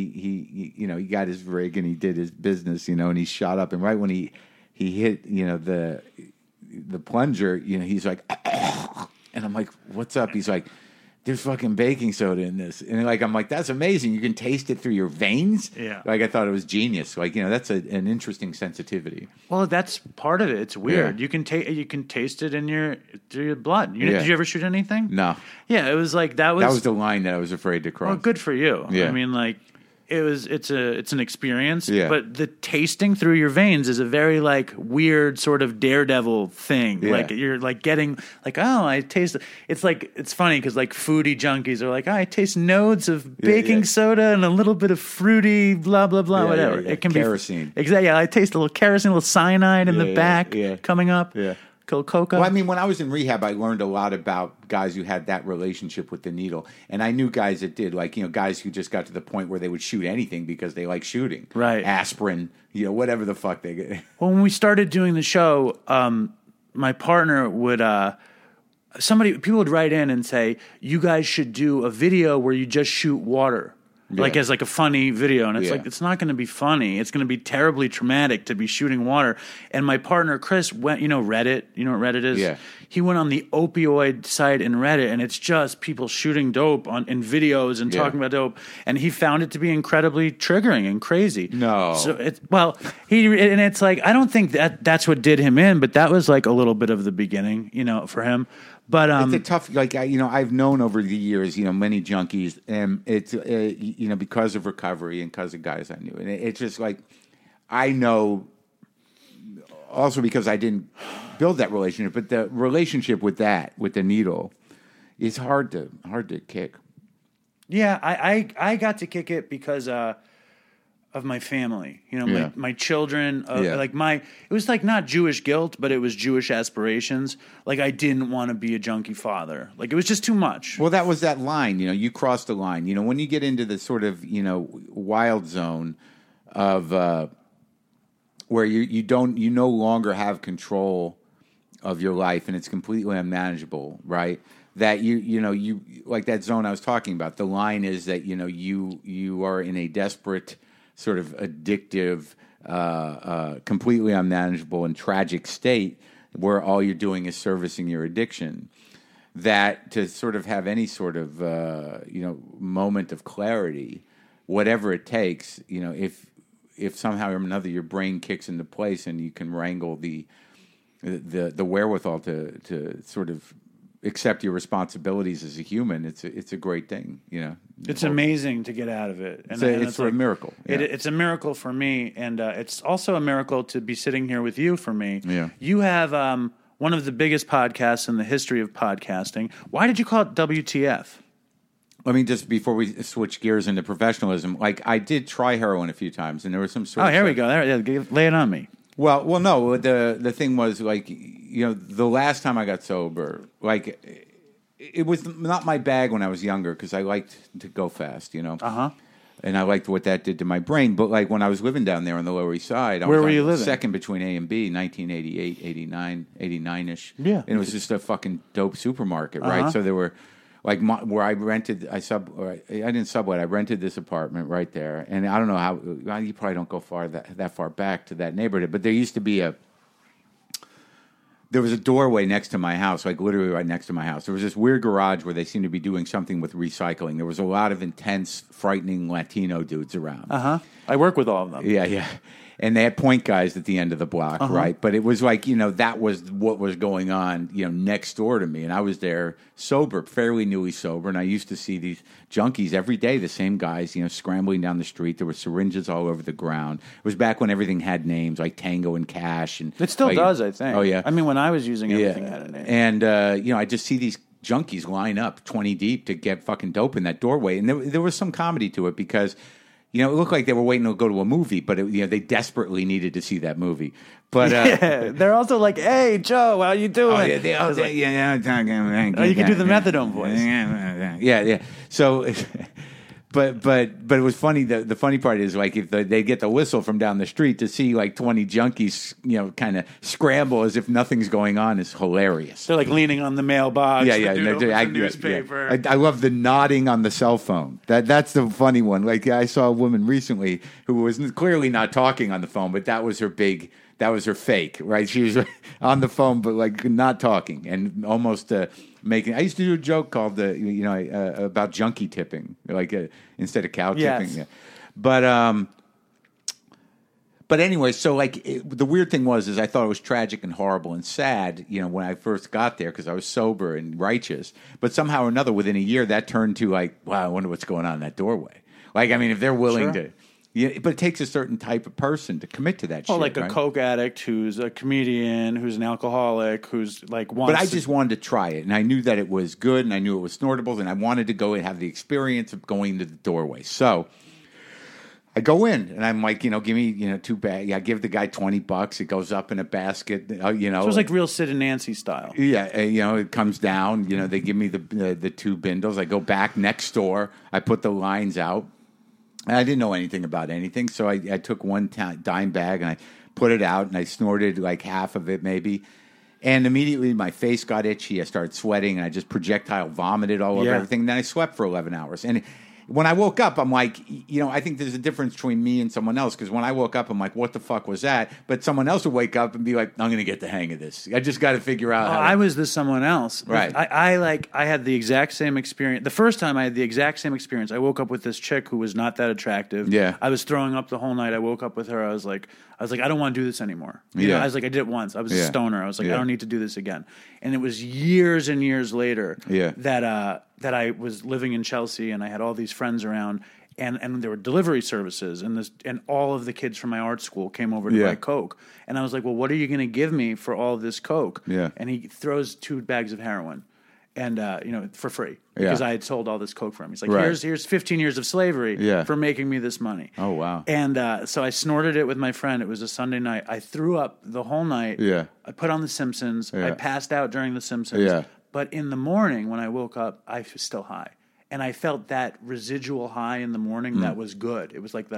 he got his rig and he did his business, and he shot up, and right when he hit the plunger, he's like, and I'm like, what's up? He's like, there's fucking baking soda in this, and I'm like, that's amazing. You can taste it through your veins. Yeah, I thought it was genius. That's an interesting sensitivity. Well, that's part of it. It's weird. Yeah. You can taste it through your blood. Did you ever shoot anything? No. Yeah, it was like that was the line that I was afraid to cross. Well, good for you. Yeah. I mean, like. It's an experience, yeah. But the tasting through your veins is a very like weird sort of daredevil thing. Yeah. Like you're like getting like, oh, I taste. It's like it's funny because like foodie junkies are like, oh, I taste nodes of baking soda and a little bit of fruity blah blah blah whatever. Yeah. It can kerosene. Be exactly. Yeah, I taste a little kerosene, a little cyanide in the back coming up. Yeah. Coca. Well, I mean, when I was in rehab, I learned a lot about guys who had that relationship with the needle, and I knew guys that did, like guys who just got to the point where they would shoot anything because they like shooting, right? Aspirin, whatever the fuck they get. Well, when we started doing the show, my partner would people would write in and say, "You guys should do a video where you just shoot water." Like as like a funny video, and it's like it's not going to be funny. It's going to be terribly traumatic to be shooting water. And my partner Chris went, Reddit. You know what Reddit is? Yeah. He went on the opioid site in Reddit, and it's just people shooting dope in videos and talking about dope. And he found it to be incredibly triggering and crazy. No, so it's like I don't think that's what did him in, but that was like a little bit of the beginning, for him. But it's a tough, I've known over the years, many junkies, and it's, because of recovery and because of guys I knew. And it's just like, I know also because I didn't build that relationship, but the relationship with the needle is hard to kick. Yeah. I got to kick it because, of my family, my children, it was like not Jewish guilt, but it was Jewish aspirations. Like I didn't want to be a junkie father. Like it was just too much. Well, that was that line, you crossed the line, when you get into the sort of, wild zone of, where you no longer have control of your life and it's completely unmanageable, right? That you like that zone I was talking about. The line is that, you are in a desperate, sort of addictive, completely unmanageable and tragic state where all you're doing is servicing your addiction. That to sort of have any sort of moment of clarity, whatever it takes, if somehow or another your brain kicks into place and you can wrangle the wherewithal to sort of accept your responsibilities as a human, it's a great thing, It's amazing to get out of it. And it's a miracle. Yeah. It's a miracle for me, and it's also a miracle to be sitting here with you for me. Yeah. You have one of the biggest podcasts in the history of podcasting. Why did you call it WTF? I mean, just before we switch gears into professionalism, like I did try heroin a few times, and there was some sort of... Oh, here we go. Lay it on me. Well, no. The thing was, like, the last time I got sober, like, it was not my bag when I was younger because I liked to go fast, Uh-huh. And I liked what that did to my brain. But like when I was living down there on the Lower East Side, where were you living? Second between A and B, 1988, 89-ish. Yeah. And it was just a fucking dope supermarket, right? So there were like where I rented, I didn't sublet. I rented this apartment right there. And I don't know how, you probably don't go that far back to that neighborhood, but there used to be there was a doorway next to my house, like literally right next to my house. There was this weird garage where they seemed to be doing something with recycling. There was a lot of intense, frightening Latino dudes around. I work with all of them. Yeah. And they had point guys at the end of the block, right? But it was like, that was what was going on, next door to me. And I was there sober, fairly newly sober. And I used to see these junkies every day, the same guys, scrambling down the street. There were syringes all over the ground. It was back when everything had names like Tango and Cash. And it still does, I think. Oh, yeah. I mean, when I was using everything had a name. And, I just see these junkies line up 20 deep to get fucking dope in that doorway. And there was some comedy to it because... it looked like they were waiting to go to a movie, but they desperately needed to see that movie. But they're also like, "Hey, Joe, how you doing?" Oh, yeah, you can do the methadone voice. Yeah. So, but it was funny. The funny part is like if they get the whistle from down the street to see like 20 junkies, kind of scramble as if nothing's going on is hilarious. They're like leaning on the mailbox. Yeah. The newspaper. Yeah. I love the nodding on the cell phone. That's the funny one. Like I saw a woman recently who was clearly not talking on the phone, but that was her fake, right? She was on the phone, but like not talking and almost making. I used to do a joke called about junkie tipping, like instead of cow tipping. Yes. Yeah. But anyway, so like the weird thing is I thought it was tragic and horrible and sad, when I first got there because I was sober and righteous. But somehow or another, within a year, that turned to like, wow, I wonder what's going on in that doorway. Like, I mean, if they're willing to. Yeah, but it takes a certain type of person to commit to that shit. Like right? a coke addict who's a comedian, who's an alcoholic, who's like wants. But I just wanted to try it, and I knew that it was good, and I knew it was snortables, and I wanted to go and have the experience of going to the doorway. So I go in, and I'm like, give me, 2 bags. I give the guy $20. It goes up in a basket, So it was like real Sid and Nancy style. Yeah, it comes down. They give me the 2 bindles. I go back next door. I put the lines out. And I didn't know anything about anything, so I took one dime bag and I put it out and I snorted like half of it maybe. And immediately my face got itchy. I started sweating and I just projectile vomited all over everything. And then I slept for 11 hours. And when I woke up, I'm like, I think there's a difference between me and someone else because when I woke up, I'm like, what the fuck was that? But someone else would wake up and be like, I'm going to get the hang of this. I just got to figure out how I was the someone else. Right. I had the exact same experience. The first time I had the exact same experience. I woke up with this chick who was not that attractive. Yeah. I was throwing up the whole night. I woke up with her. I was like, I don't want to do this anymore. I was like, I did it once. I was a stoner. I was like, I don't need to do this again. And it was years and years later that I was living in Chelsea and I had all these friends around and there were delivery services and all of the kids from my art school came over to buy Coke. And I was like, well, what are you going to give me for all of this Coke? Yeah. And he throws 2 bags of heroin and for free because I had sold all this Coke for him. He's like, here's 15 years of slavery for making me this money. Oh, wow. And so I snorted it with my friend. It was a Sunday night. I threw up the whole night. Yeah. I put on The Simpsons. Yeah. I passed out during The Simpsons. Yeah. But in the morning when I woke up, I was still high. And I felt that residual high in the morning that was good. It was like the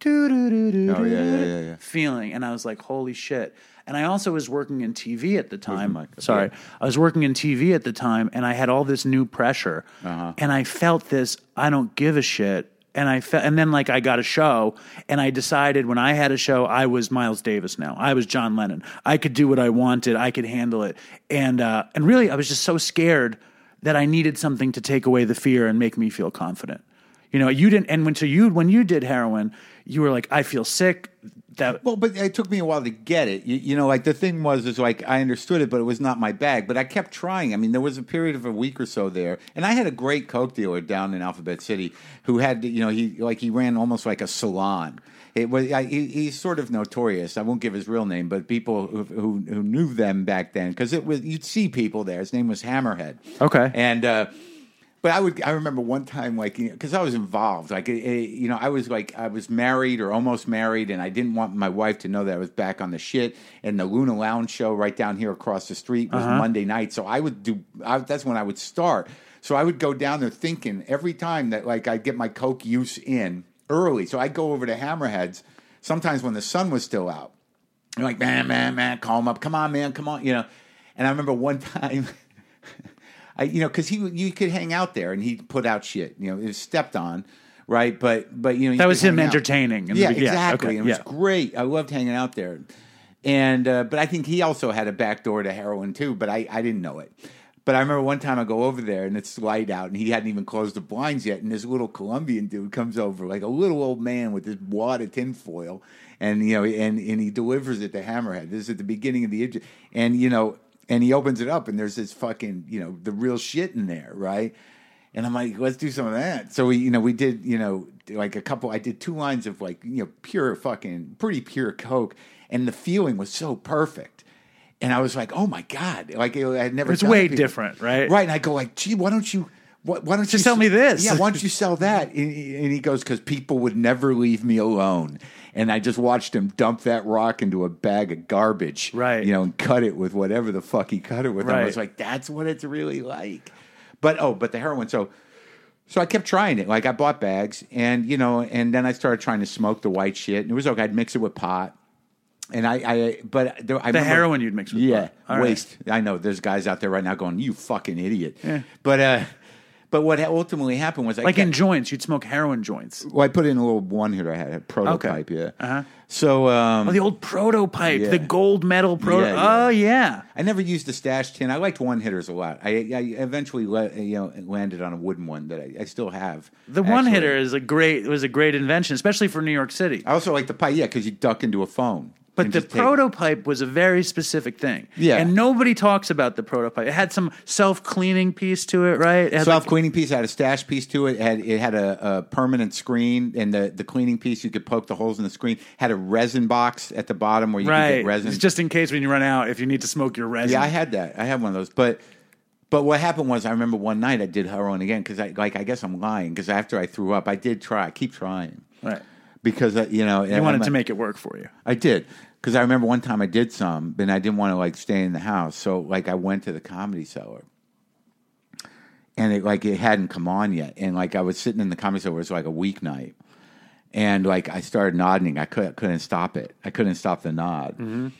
feeling. And I was like, holy shit. And I also was working in TV at the time. I was working in TV at the time, and I had all this new pressure. And I felt this, I don't give a shit. And then like I got a show, and I decided when I had a show, I was Miles Davis now. I was John Lennon. I could do what I wanted. I could handle it. And really, I was just so scared that I needed something to take away the fear and make me feel confident. You didn't. And when you did heroin, you were like, I feel sick. But it took me a while to get it. Like the thing was like I understood it, but it was not my bag. But I kept trying. I mean, there was a period of a week or so there, and I had a great Coke dealer down in Alphabet City who had, he ran almost like a salon. It was he's sort of notorious. I won't give his real name, but people who knew them back then, because you'd see people there. His name was Hammerhead. Okay, and. But I remember one time, like, because I was involved, like, I was married or almost married, and I didn't want my wife to know that I was back on the shit. And the Luna Lounge show right down here across the street was Monday night, so that's when I would start. So I would go down there thinking every time that like I'd get my Coke use in, early. So I'd go over to Hammerheads sometimes when the sun was still out. I'm like, man, call him up. Come on, man, come on, And I remember one time, because you could hang out there and he put out shit. It was stepped on, right? But that was him entertaining. Yeah, exactly. Okay. And it was great. I loved hanging out there. And but I think he also had a back door to heroin too, but I didn't know it. But I remember one time I go over there and it's light out and he hadn't even closed the blinds yet, and this little Colombian dude comes over, like a little old man with this wad of tinfoil, and and he delivers it to Hammerhead. This is at the beginning of the and and he opens it up and there's this fucking the real shit in there, right? And I'm like, let's do some of that. So we did like a couple. I did 2 lines of like pure fucking pretty pure coke. And the feeling was so perfect. And I was like, oh, my God. Like, I had never It's way different, right? Right. And I go like, gee, why don't you just sell me this? Yeah, why don't you sell that? And he goes, because people would never leave me alone. And I just watched him dump that rock into a bag of garbage. Right. And cut it with whatever the fuck he cut it with. Right. I was like, that's what it's really like. But the heroin. So I kept trying it. Like, I bought bags. And, and then I started trying to smoke the white shit. And it was okay. I'd mix it with pot. And I remember, heroin you'd mix with waste. Right. I know there's guys out there right now going, you fucking idiot. Yeah. But what ultimately happened was in joints, you'd smoke heroin joints. Well, I put in a little one hitter. I had a prototype, yeah. Uh-huh. So the old prototype, the gold medal prototype. Oh yeah. I never used the stash tin. I liked one hitters a lot. I eventually landed on a wooden one that I still have. The one hitter was a great invention, especially for New York City. I also like the pipe, because you duck into a phone. But the prototype was a very specific thing. Yeah. And nobody talks about the prototype. It had some self-cleaning piece to it, right? Self-cleaning piece. It had a stash piece to it. It had a permanent screen. And the cleaning piece, you could poke the holes in the screen. Had a resin box at the bottom where you could get resin. It's just in case when you run out, if you need to smoke your resin. Yeah, I had that. I had one of those. But what happened was I remember one night I did heroin again because I guess I'm lying because after I threw up, I did try. I keep trying. Right. Because, you wanted to make it work for you. I did. Because I remember one time I did some, and I didn't want to stay in the house, so I went to the Comedy Cellar, and it hadn't come on yet, and I was sitting in the Comedy Cellar. It was like a weeknight, and I started nodding. I couldn't stop it. I couldn't stop the nod,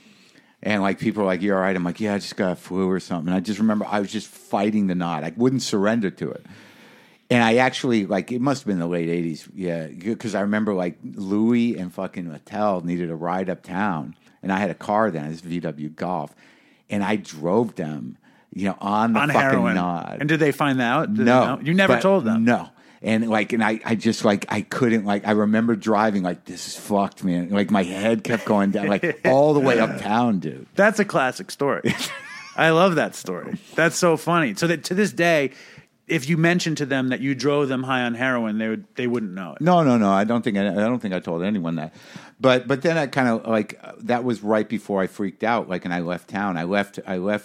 and people were like, "You all right?" I'm like, "Yeah, I just got a flu or something." And I just remember I was just fighting the nod. I wouldn't surrender to it. And I actually, it must have been the late 80s, yeah, because I remember, Louis and fucking Mattel needed a ride uptown, and I had a car then, this VW Golf, and I drove them, on the fucking heroin. nod. And did they find out? No. You never told them? No. And, I just, I couldn't, I remember driving, this is fucked, man. My head kept going down, all the way uptown, dude. That's a classic story. I love that story. That's so funny. So that to this day, if you mentioned to them that you drove them high on heroin, they wouldn't know it. No. I don't think I told anyone that. But then I kind of that was right before I freaked out. And I left town. I left.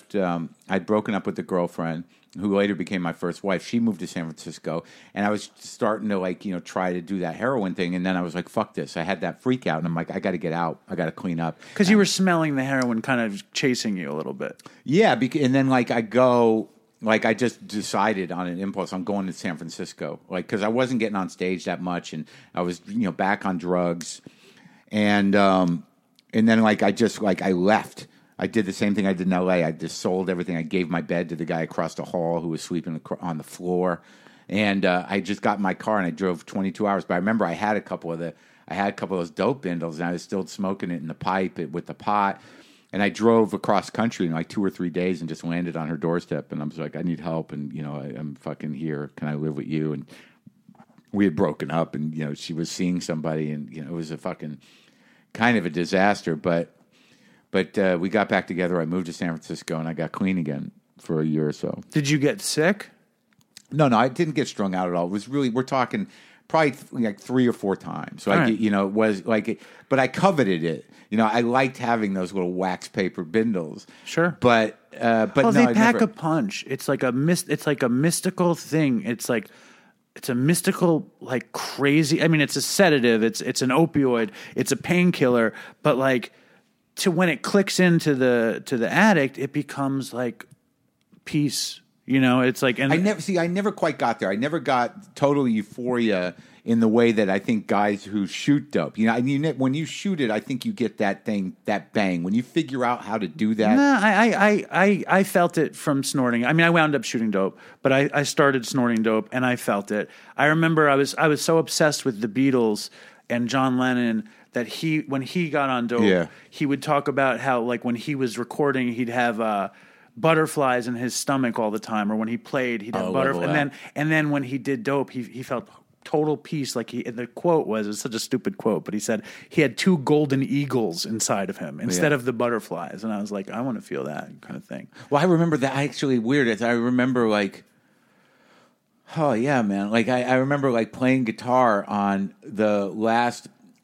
I'd broken up with a girlfriend who later became my first wife. She moved to San Francisco, and I was starting to try to do that heroin thing. And then I was like, "Fuck this!" I had that freak out, and I'm like, "I got to get out. I got to clean up." Because you were smelling the heroin, kind of chasing you a little bit. Yeah, and then I go. I just decided on an impulse, I'm going to San Francisco. Because I wasn't getting on stage that much, and I was, back on drugs. And then, I left. I did the same thing I did in L.A. I just sold everything. I gave my bed to the guy across the hall who was sleeping on the floor. And I just got in my car, and I drove 22 hours. But I remember I had a couple of those dope bindles, and I was still smoking it in the pipe with the pot. And I drove across country in 2 or 3 days and just landed on her doorstep. And I was like, I need help. And, I'm fucking here. Can I live with you? And we had broken up and, she was seeing somebody and, it was a fucking kind of a disaster. But we got back together. I moved to San Francisco and I got clean again for a year or so. Did you get sick? No, I didn't get strung out at all. It was really, we're talking probably 3 or 4 times. So it was but I coveted it. I liked having those little wax paper bindles. Sure, but no, they pack a punch. It's like a mystical thing. It's a mystical crazy. I mean, it's a sedative. It's an opioid. It's a painkiller. But when it clicks into the addict, it becomes peace. It's like, and I never quite got there. I never got total euphoria in the way that I think guys who shoot dope. When you shoot it, I think you get that bang. When you figure out how to do that. No, I felt it from snorting. I mean, I wound up shooting dope, but I started snorting dope and I felt it. I remember I was so obsessed with the Beatles and John Lennon that when he got on dope, he would talk about how, like, when he was recording, he'd have butterflies in his stomach all the time, or when he played, he'd have butterflies. And then when he did dope, he felt total peace. Like the quote was such a stupid quote, but he said he had 2 golden eagles inside of him instead of the butterflies. And I was like, I want to feel that kind of thing. Well, I remember that actually weird. I remember like, oh yeah, man. Like I remember like playing guitar on the last.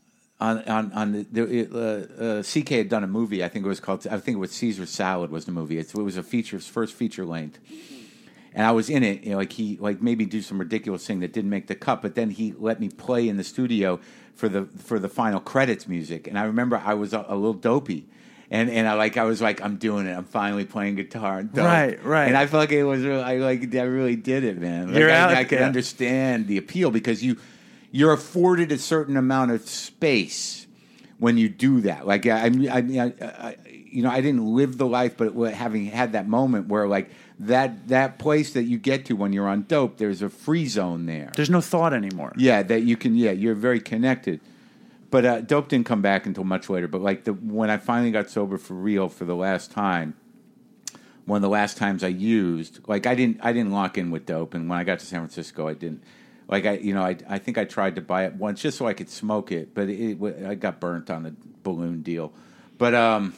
CK had done a movie. I think it was Caesar Salad was the movie. It was his first feature length, and I was in it. He maybe do some ridiculous thing that didn't make the cut, but then he let me play in the studio for the final credits music. And I remember I was a little dopey, and I was like, I'm doing it. I'm finally playing guitar. Right. And I felt like it was really, I really did it, man. I could understand the appeal because you're afforded a certain amount of space when you do that. Like I didn't live the life, but having had that moment where like that place that you get to when you're on dope, there's a free zone there. There's no thought anymore. Yeah, that you can. Yeah, you're very connected. But dope didn't come back until much later. But like when I finally got sober for real for the last time, one of the last times I used, like I didn't lock in with dope, and when I got to San Francisco, I didn't. Like I think I tried to buy it once just so I could smoke it, but I got burnt on the balloon deal. But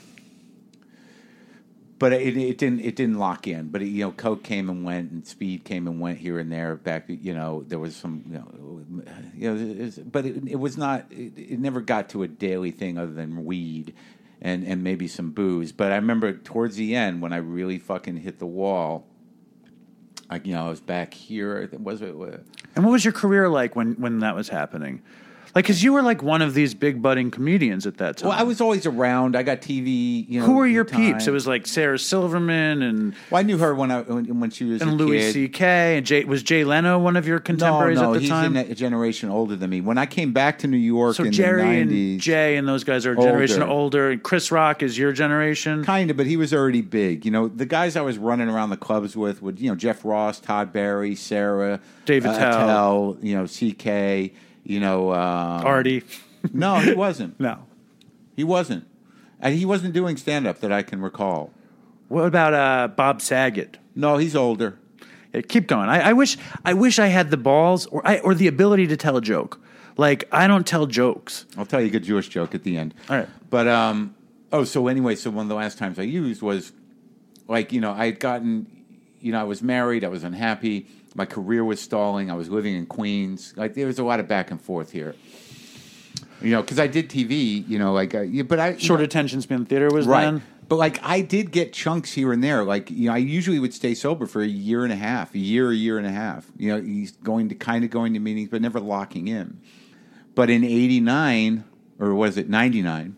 it didn't lock in. But coke came and went, and speed came and went here and there. Back, there was some, but it was not. It never got to a daily thing other than weed and maybe some booze. But I remember towards the end when I really fucking hit the wall. I was back here. Was it? And what was your career like when that was happening? Like, because you were like one of these big budding comedians at that time. Well, I was always around. I got TV. Who were your peeps? It was like Sarah Silverman and. Well, I knew her when she was and a Louis kid. C.K. and was Jay Leno one of your contemporaries at the time? No, he's a generation older than me. When I came back to New York in Jerry the 90s, and Jay and those guys are a generation older. And Chris Rock is your generation, kind of, but he was already big. The guys I was running around the clubs with would Jeff Ross, Todd Barry, Sarah, David Attell, C.K. Artie. No, he wasn't. No, he wasn't. And he wasn't doing stand-up that I can recall. What about Bob Saget? No, he's older. Yeah, keep going. I wish I had the balls or the ability to tell a joke. Like, I don't tell jokes. I'll tell you a good Jewish joke at the end. All right. But so one of the last times I used was like I had gotten I was married. I was unhappy. My career was stalling. I was living in Queens. Like there was a lot of back and forth here. Because I did TV. But I short attention span theater was right. Then. But like I did get chunks here and there. Like I usually would stay sober for a year and a half. He's going to meetings, but never locking in. But in '89 or was it '99?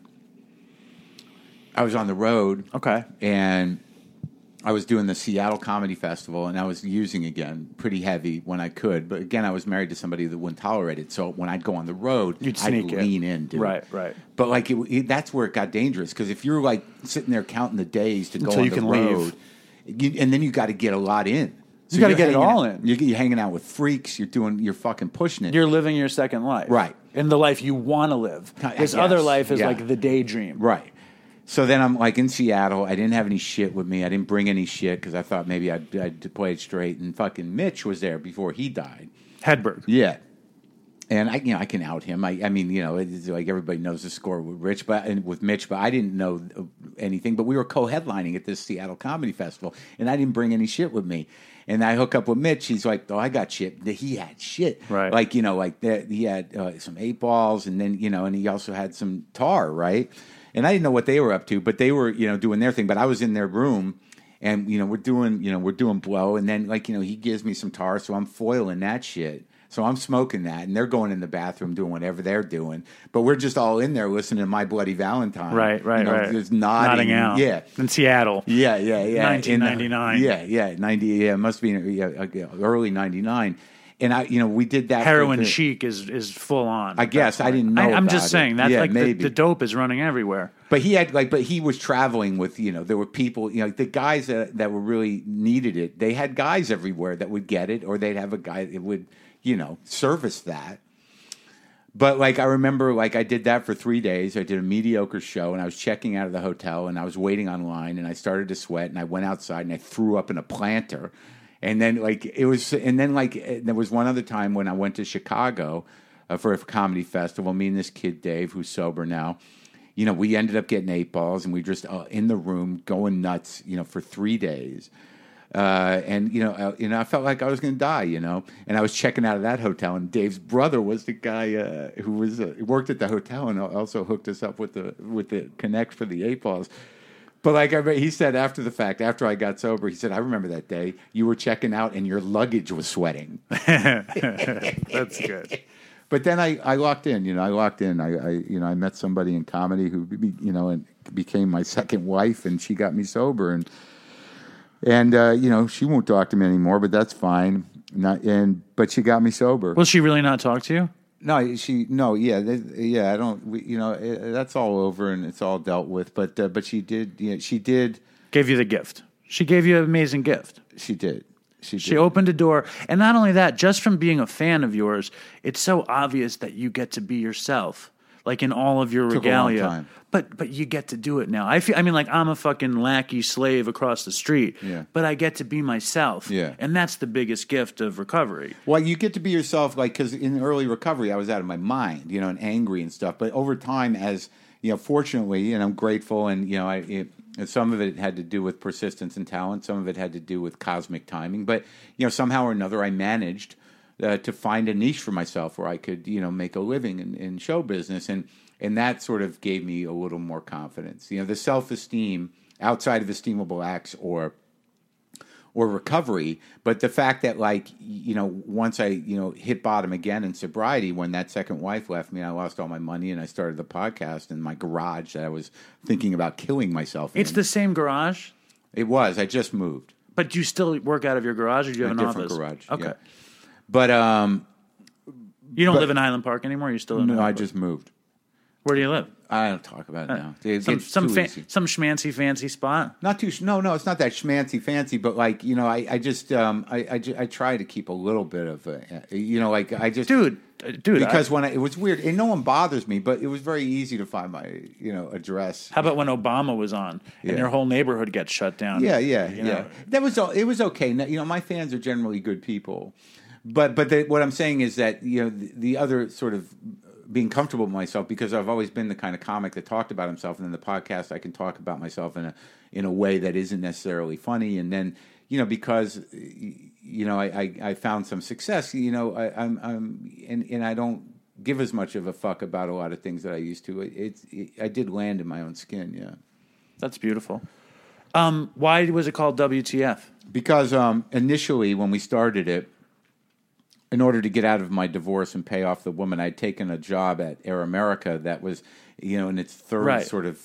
I was on the road. Okay, and I was doing the Seattle Comedy Festival, and I was using again pretty heavy when I could. But again, I was married to somebody that wouldn't tolerate it. So when I'd go on the road, I'd lean in, dude. Right. But like that's where it got dangerous because if you're like sitting there counting the days to go on the road, and then you got to get a lot in. So you got to get it all in. You're hanging out with freaks. You're fucking pushing it. You're living your second life, right? And the life you want to live. This other life is like the daydream, right? So then I'm like in Seattle. I didn't have any shit with me. I didn't bring any shit because I thought maybe I'd play it straight. And fucking Mitch was there before he died. Hedberg. Yeah. And I can out him. I mean, it's like everybody knows the score with Mitch, but I didn't know anything. But we were co-headlining at this Seattle Comedy Festival, and I didn't bring any shit with me. And I hook up with Mitch. He's like, "Oh, I got shit." He had shit, right? Like he had some 8 balls, and then and he also had some tar, right? And I didn't know what they were up to, but they were doing their thing. But I was in their room, and we're doing blow, and then he gives me some tar, so I'm foiling that shit. So I'm smoking that, and they're going in the bathroom doing whatever they're doing. But we're just all in there listening to My Bloody Valentine. Right. Just nodding out. Yeah. In Seattle. Yeah. 1999. Yeah. 90. Yeah, it must be early 99. And we did that. Heroin chic is full on. I guess I didn't know. I'm just saying that's maybe. the dope is running everywhere. But he was traveling with, there were people, the guys that were really needed it. They had guys everywhere that would get it, or they'd have a guy that would, service that. But I remember I did that for 3 days. I did a mediocre show, and I was checking out of the hotel, and I was waiting online, and I started to sweat, and I went outside and I threw up in a planter. And then there was one other time when I went to Chicago for a comedy festival. Me and this kid Dave, who's sober now, we ended up getting 8 balls, and we just in the room going nuts, for 3 days. And I felt like I was going to die, And I was checking out of that hotel, and Dave's brother was the guy who worked at the hotel and also hooked us up with the connect for the 8 balls. But he said after the fact, after I got sober, he said, I remember that day you were checking out and your luggage was sweating. That's good. But then I locked in. I met somebody in comedy who and became my second wife, and she got me sober, and she won't talk to me anymore, but that's fine. But she got me sober. Will she really not talk to you? No, I don't. That's all over and it's all dealt with. But she did. She did. Gave you the gift. She gave you an amazing gift. She did. She opened a door, and not only that, just from being a fan of yours, it's so obvious that you get to be yourself, in all of your regalia. Took a long time. But you get to do it now. I'm a fucking lackey slave across the street, but I get to be myself. Yeah. And that's the biggest gift of recovery. Well, you get to be yourself, because in early recovery, I was out of my mind, and angry and stuff. But over time, as, fortunately, and I'm grateful, and, some of it had to do with persistence and talent. Some of it had to do with cosmic timing. But, somehow or another, I managed to find a niche for myself where I could, make a living in show business. And that sort of gave me a little more confidence. The self-esteem outside of esteemable acts or recovery, but the fact that once I hit bottom again in sobriety, when that second wife left me, I lost all my money, and I started the podcast in my garage that I was thinking about killing myself in. It's the same garage? It was. I just moved. But do you still work out of your garage, or do you have an different office? Garage. Okay. Yeah. But you don't live in Highland Park anymore? You still in No, I just moved. Where do you live? I don't talk about it now. Some schmancy fancy spot. Not too. No, it's not that schmancy fancy. But I just I try to keep a little bit of I just dude. Because it was weird, and no one bothers me, but it was very easy to find my address. How about when Obama was on and your whole neighborhood gets shut down? Yeah. That was all. It was okay. My fans are generally good people, but what I'm saying is that the other sort of being comfortable with myself, because I've always been the kind of comic that talked about himself, and in the podcast I can talk about myself in a way that isn't necessarily funny, and then because I found some success, I'm I don't give as much of a fuck about a lot of things that I used to. I did land in my own skin. Yeah, that's beautiful. Why was it called WTF? Because initially when we started it, in order to get out of my divorce and pay off the woman, I'd taken a job at Air America that was, in its third sort of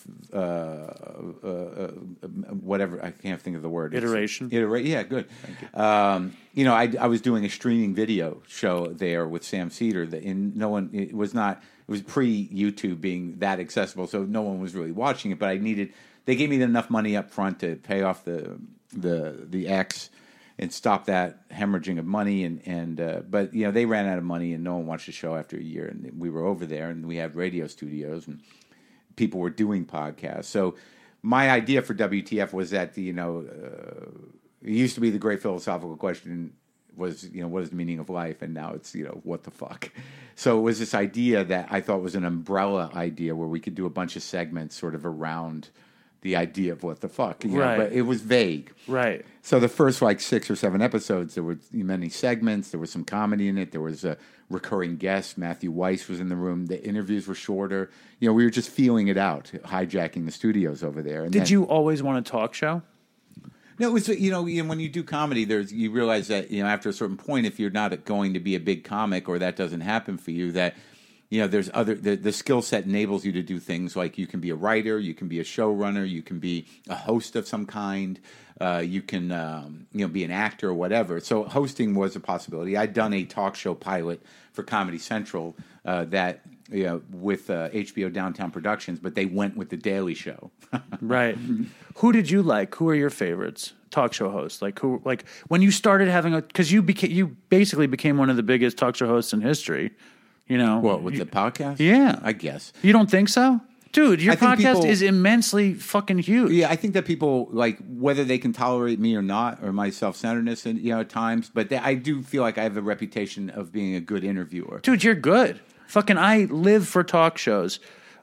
whatever, I can't think of the word. Iteration. Yeah, good. Thank you. I was doing a streaming video show there with Sam Cedar. It was pre-YouTube being that accessible, so no one was really watching it. But they gave me enough money up front to pay off the ex and stop that hemorrhaging of money, but they ran out of money, and no one watched the show after a year. And we were over there, and we had radio studios, and people were doing podcasts. So my idea for WTF was that it used to be the great philosophical question was what is the meaning of life, and now it's what the fuck. So it was this idea that I thought was an umbrella idea where we could do a bunch of segments sort of around the idea of what the fuck, right? But it was vague, right? So the first 6 or 7 episodes, there were many segments. There was some comedy in it. There was a recurring guest. Matthew Weiss was in the room. The interviews were shorter. We were just feeling it out, hijacking the studios over there. And Did you always want a talk show? No, it was, when you do comedy, you realize that, after a certain point, if you're not going to be a big comic or that doesn't happen for you, that, there's the skill set enables you to do things like you can be a writer, you can be a showrunner, you can be a host of some kind, you can, be an actor or whatever. So hosting was a possibility. I'd done a talk show pilot for Comedy Central that, with HBO Downtown Productions, but they went with The Daily Show. Right. Who did you like? Who are your favorites? Talk show hosts? Like when you started having because you basically became one of the biggest talk show hosts in history. What, with the podcast? Yeah. I guess. You don't think so? Dude, your podcast is immensely fucking huge. Yeah, I think that people, like, whether they can tolerate me or not, or my self-centeredness at times, but I do feel like I have a reputation of being a good interviewer. Dude, you're good. Fucking I live for talk shows.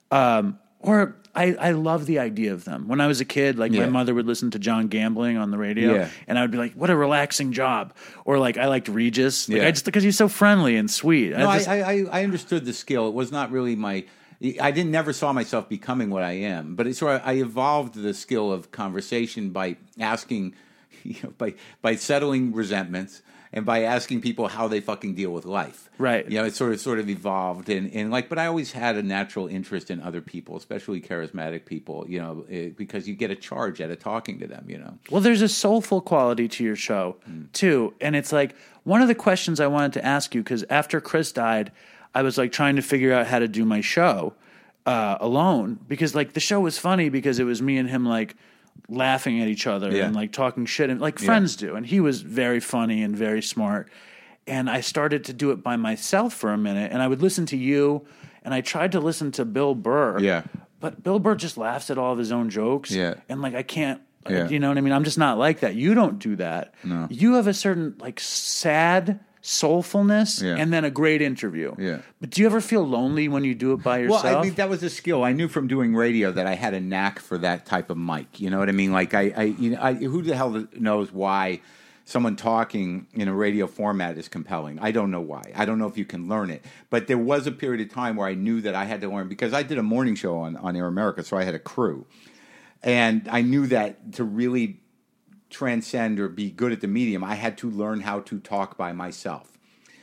Or I love the idea of them. When I was a kid, my mother would listen to John Gambling on the radio, and I would be like, "What a relaxing job!" Or I liked Regis, because he's so friendly and sweet. No, I understood the skill. It was not really my. I never saw myself becoming what I am, but I evolved the skill of conversation by asking, by settling resentments. And by asking people how they fucking deal with life, right? It sort of evolved, and but I always had a natural interest in other people, especially charismatic people, because you get a charge out of talking to them, Well, there's a soulful quality to your show too, and it's like one of the questions I wanted to ask you because after Chris died, I was trying to figure out how to do my show alone because the show was funny because it was me and him laughing at each other and talking shit and friends do. And he was very funny and very smart. And I started to do it by myself for a minute. And I would listen to you and I tried to listen to Bill Burr. Yeah. But Bill Burr just laughs at all of his own jokes. Yeah. And I can't, you know what I mean? I'm just not like that. You don't do that. No. You have a certain sad soulfulness and then a great interview. Yeah. But do you ever feel lonely when you do it by yourself? Well, I mean, that was a skill. I knew from doing radio that I had a knack for that type of mic. You know what I mean? Who the hell knows why someone talking in a radio format is compelling? I don't know why. I don't know if you can learn it. But there was a period of time where I knew that I had to learn because I did a morning show on Air America, so I had a crew. And I knew that to really transcend or be good at the medium, I had to learn how to talk by myself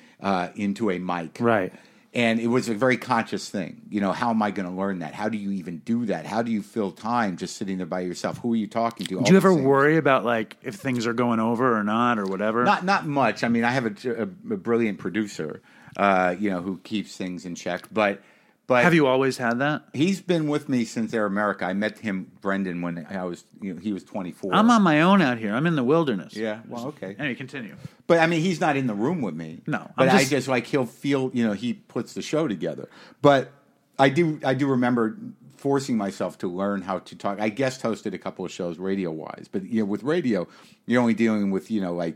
into a mic. Right. And it was a very conscious thing. How am I going to learn that? How do you even do that? How do you fill time just sitting there by yourself? Who are you talking to? Do you ever worry about if things are going over or not or whatever? Not much. I mean, I have a brilliant producer, who keeps things in check. But have you always had that? He's been with me since Air America. I met him, Brendan, when I was, he was 24. I'm on my own out here. I'm in the wilderness. Yeah. Well, okay. Anyway, continue. But I mean, he's not in the room with me. No. But I just he'll feel, he puts the show together. But I do remember forcing myself to learn how to talk. I guest hosted a couple of shows radio wise, but with radio, you're only dealing with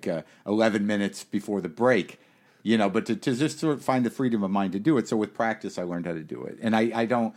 11 minutes before the break. But to just sort of find the freedom of mind to do it. So with practice, I learned how to do it. And I don't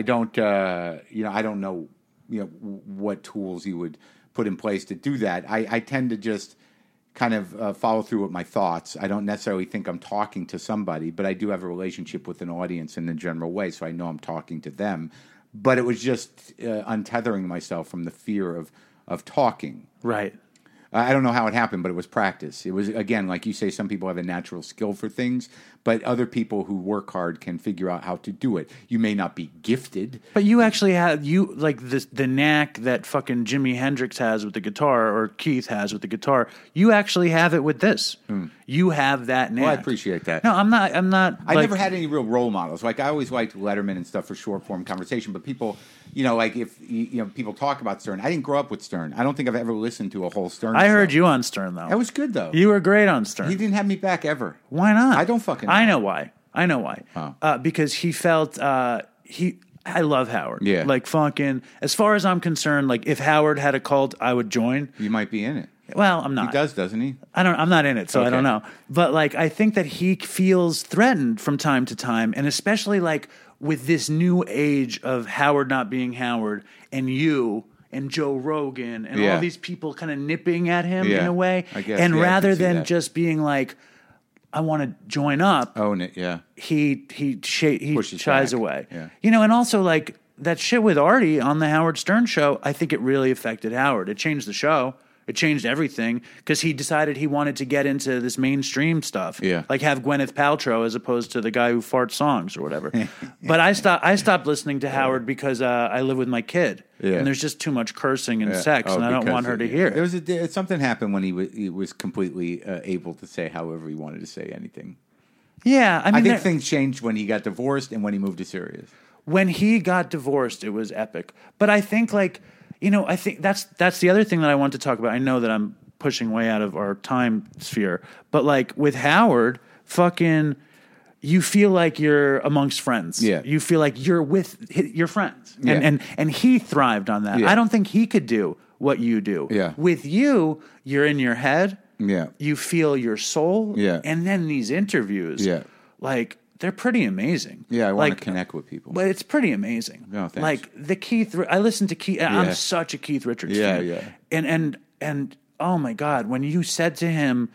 know, what tools you would put in place to do that. I tend to just kind of follow through with my thoughts. I don't necessarily think I'm talking to somebody, but I do have a relationship with an audience in a general way, so I know I'm talking to them. But it was just untethering myself from the fear of talking. Right. I don't know how it happened, but it was practice. It was, again, like you say, some people have a natural skill for things, but other people who work hard can figure out how to do it. You may not be gifted. But you actually have, the knack that fucking Jimi Hendrix has with the guitar or Keith has with the guitar, you actually have it with this. You have that knack. Well, I appreciate that. No, I'm not. I never had any real role models. I always liked Letterman and stuff for short form conversation, but people, if people talk about Stern, I didn't grow up with Stern. I don't think I've ever listened to a whole Stern I heard you on Stern, though. That was good, though. You were great on Stern. He didn't have me back ever. Why not? I don't fucking know. I know why. Oh. Because he felt I love Howard. Yeah. Fucking, as far as I'm concerned, if Howard had a cult, I would join. You might be in it. Well, I'm not. He does, doesn't he? I'm not in it, so okay. I don't know. But I think that he feels threatened from time to time, and especially with this new age of Howard not being Howard, and you and Joe Rogan and all these people kind of nipping at him in a way. I guess, and rather than that. Just being I want to join up, own it, yeah. He shies away. Yeah. And also that shit with Artie on the Howard Stern show, I think it really affected Howard. It changed the show. It changed everything because he decided he wanted to get into this mainstream stuff. Yeah. Like have Gwyneth Paltrow as opposed to the guy who farts songs or whatever. But I stopped listening to Howard because I live with my kid. Yeah. And there's just too much cursing and sex, and I don't want her to hear it. Something happened when he was completely able to say however he wanted to say anything. Yeah. I think things changed when he got divorced and when he moved to Sirius. When he got divorced, it was epic. But I think I think that's the other thing that I want to talk about. I know that I'm pushing way out of our time sphere, but like with Howard, fucking, you feel like you're amongst friends. Yeah. You feel like you're with your friends. Yeah. And he thrived on that. Yeah. I don't think he could do what you do. Yeah. With you, you're in your head. Yeah. You feel your soul. Yeah. And then these interviews. Yeah. Like, they're pretty amazing. Yeah, I want to connect with people. But it's pretty amazing. No, thanks. Like the Keith, I listen to Keith. Yeah. I'm such a Keith Richards fan. Yeah. And oh my God, when you said to him,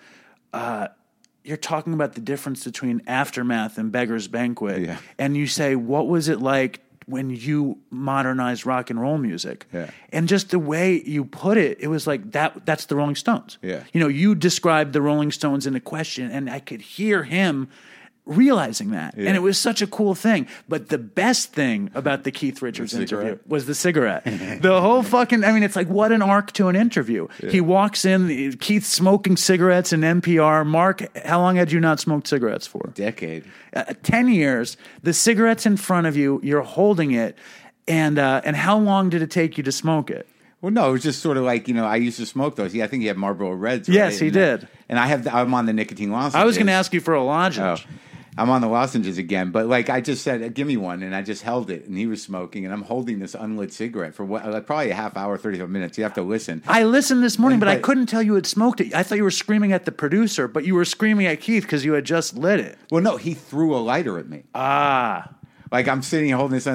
you're talking about the difference between Aftermath and Beggar's Banquet, and you say, what was it like when you modernized rock and roll music? Yeah. And just the way you put it, it was like that's the Rolling Stones. Yeah. You described the Rolling Stones in a question, and I could hear him realizing that. Yeah. And it was such a cool thing. But the best thing about the Keith Richards interview was the cigarette. The whole fucking, it's like, what an arc to an interview. Yeah. He walks in, Keith's smoking cigarettes in NPR. Mark, how long had you not smoked cigarettes for? Decade. 10 years. The cigarette's in front of you. You're holding it. And how long did it take you to smoke it? Well, no, it was just sort of like, I used to smoke those. Yeah, I think he had Marlboro Reds. Right? Yes, he did. And I'm on the nicotine lozenges. I was going to ask you for a lozenge. Oh. I'm on the lozenges again, but I just said, give me one, and I just held it, and he was smoking, and I'm holding this unlit cigarette for probably a half hour, 35 minutes. You have to listen. I listened this morning, but I couldn't tell you had smoked it. I thought you were screaming at the producer, but you were screaming at Keith because you had just lit it. Well, no, he threw a lighter at me. Ah. Like I'm sitting here holding this,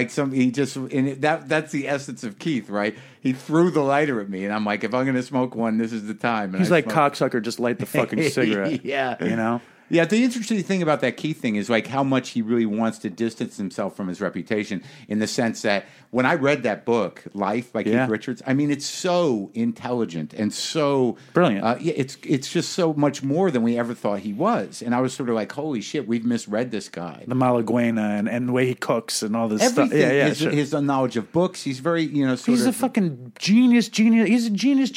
and that's the essence of Keith, right? He threw the lighter at me, and I'm like, if I'm going to smoke one, this is the time. And he's like, cocksucker, just light the fucking cigarette. Yeah. Yeah, the interesting thing about that Keith thing is like how much he really wants to distance himself from his reputation, in the sense that when I read that book, Life by Keith Richards, it's so intelligent and so brilliant. It's just so much more than we ever thought he was. And I was sort of like, holy shit, we've misread this guy. The Malaguena and the way he cooks and all this Everything. stuff. His knowledge of books. He's very, he's a fucking genius. He's a genius.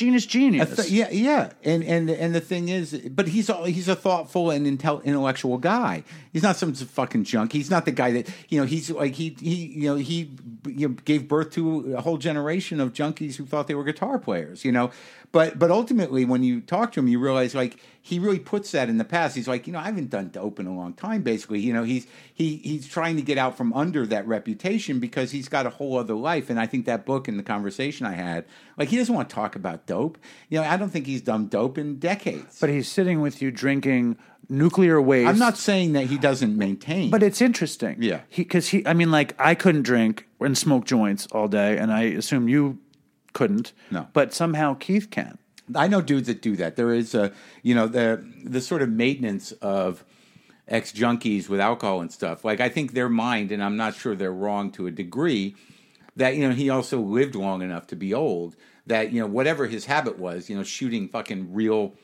Yeah. And the thing is, but he's a thoughtful and intellectual guy. He's not some fucking junkie. He's not the guy that he's like he gave birth to a whole generation of junkies who thought they were guitar players. But ultimately, when you talk to him, you realize like he really puts that in the past. He's like, I haven't done dope in a long time. Basically, he's trying to get out from under that reputation because he's got a whole other life. And I think that book and the conversation I had, like, he doesn't want to talk about dope. I don't think he's done dope in decades. But he's sitting with you drinking nuclear waste. I'm not saying that he doesn't maintain, but it's interesting. Yeah, because I couldn't drink and smoke joints all day, and I assume you couldn't. No, but somehow Keith can. I know dudes that do that. There is the sort of maintenance of ex-junkies with alcohol and stuff. Like, I think their mind, and I'm not sure they're wrong to a degree, that he also lived long enough to be old. That whatever his habit was, shooting fucking real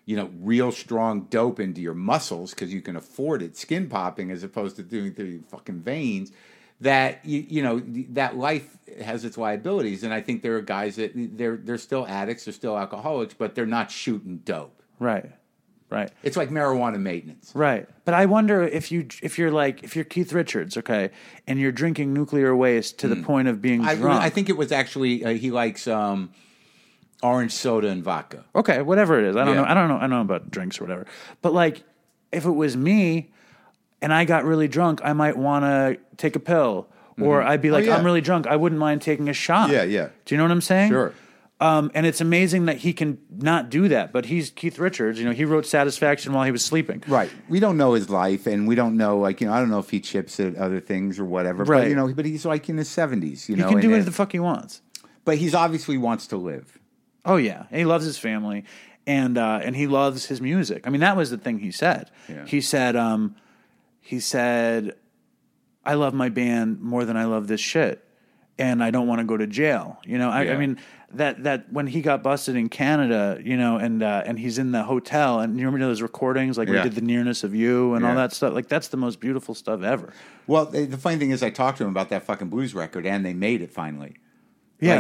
strong dope into your muscles because you can afford it, skin popping as opposed to doing through your fucking veins. That that life has its liabilities, and I think there are guys that they're still addicts, they're still alcoholics, but they're not shooting dope. Right. It's like marijuana maintenance. Right. But I wonder if you're Keith Richards, okay, and you're drinking nuclear waste to the point of being drunk. I think it was actually he likes orange soda and vodka. Okay, whatever it is. I don't know. I don't know about drinks or whatever. But like, if it was me and I got really drunk, I might want to take a pill, or I'd be like, I'm really drunk. I wouldn't mind taking a shot. Yeah. Do you know what I'm saying? Sure. And it's amazing that he can not do that. But he's Keith Richards. He wrote Satisfaction while he was sleeping. Right. We don't know his life, and we don't know, I don't know if he chips at other things or whatever. Right. But he's like in his 70s. He can do whatever the fuck he wants. But he's obviously wants to live. Oh yeah, and he loves his family, and he loves his music. That was the thing he said. Yeah. He said, I love my band more than I love this shit, and I don't want to go to jail. that when he got busted in Canada, and he's in the hotel, and you remember those recordings, like we did The Nearness of You and all that stuff. Like that's the most beautiful stuff ever. Well, the funny thing is, I talked to him about that fucking blues record, and they made it finally. Yeah,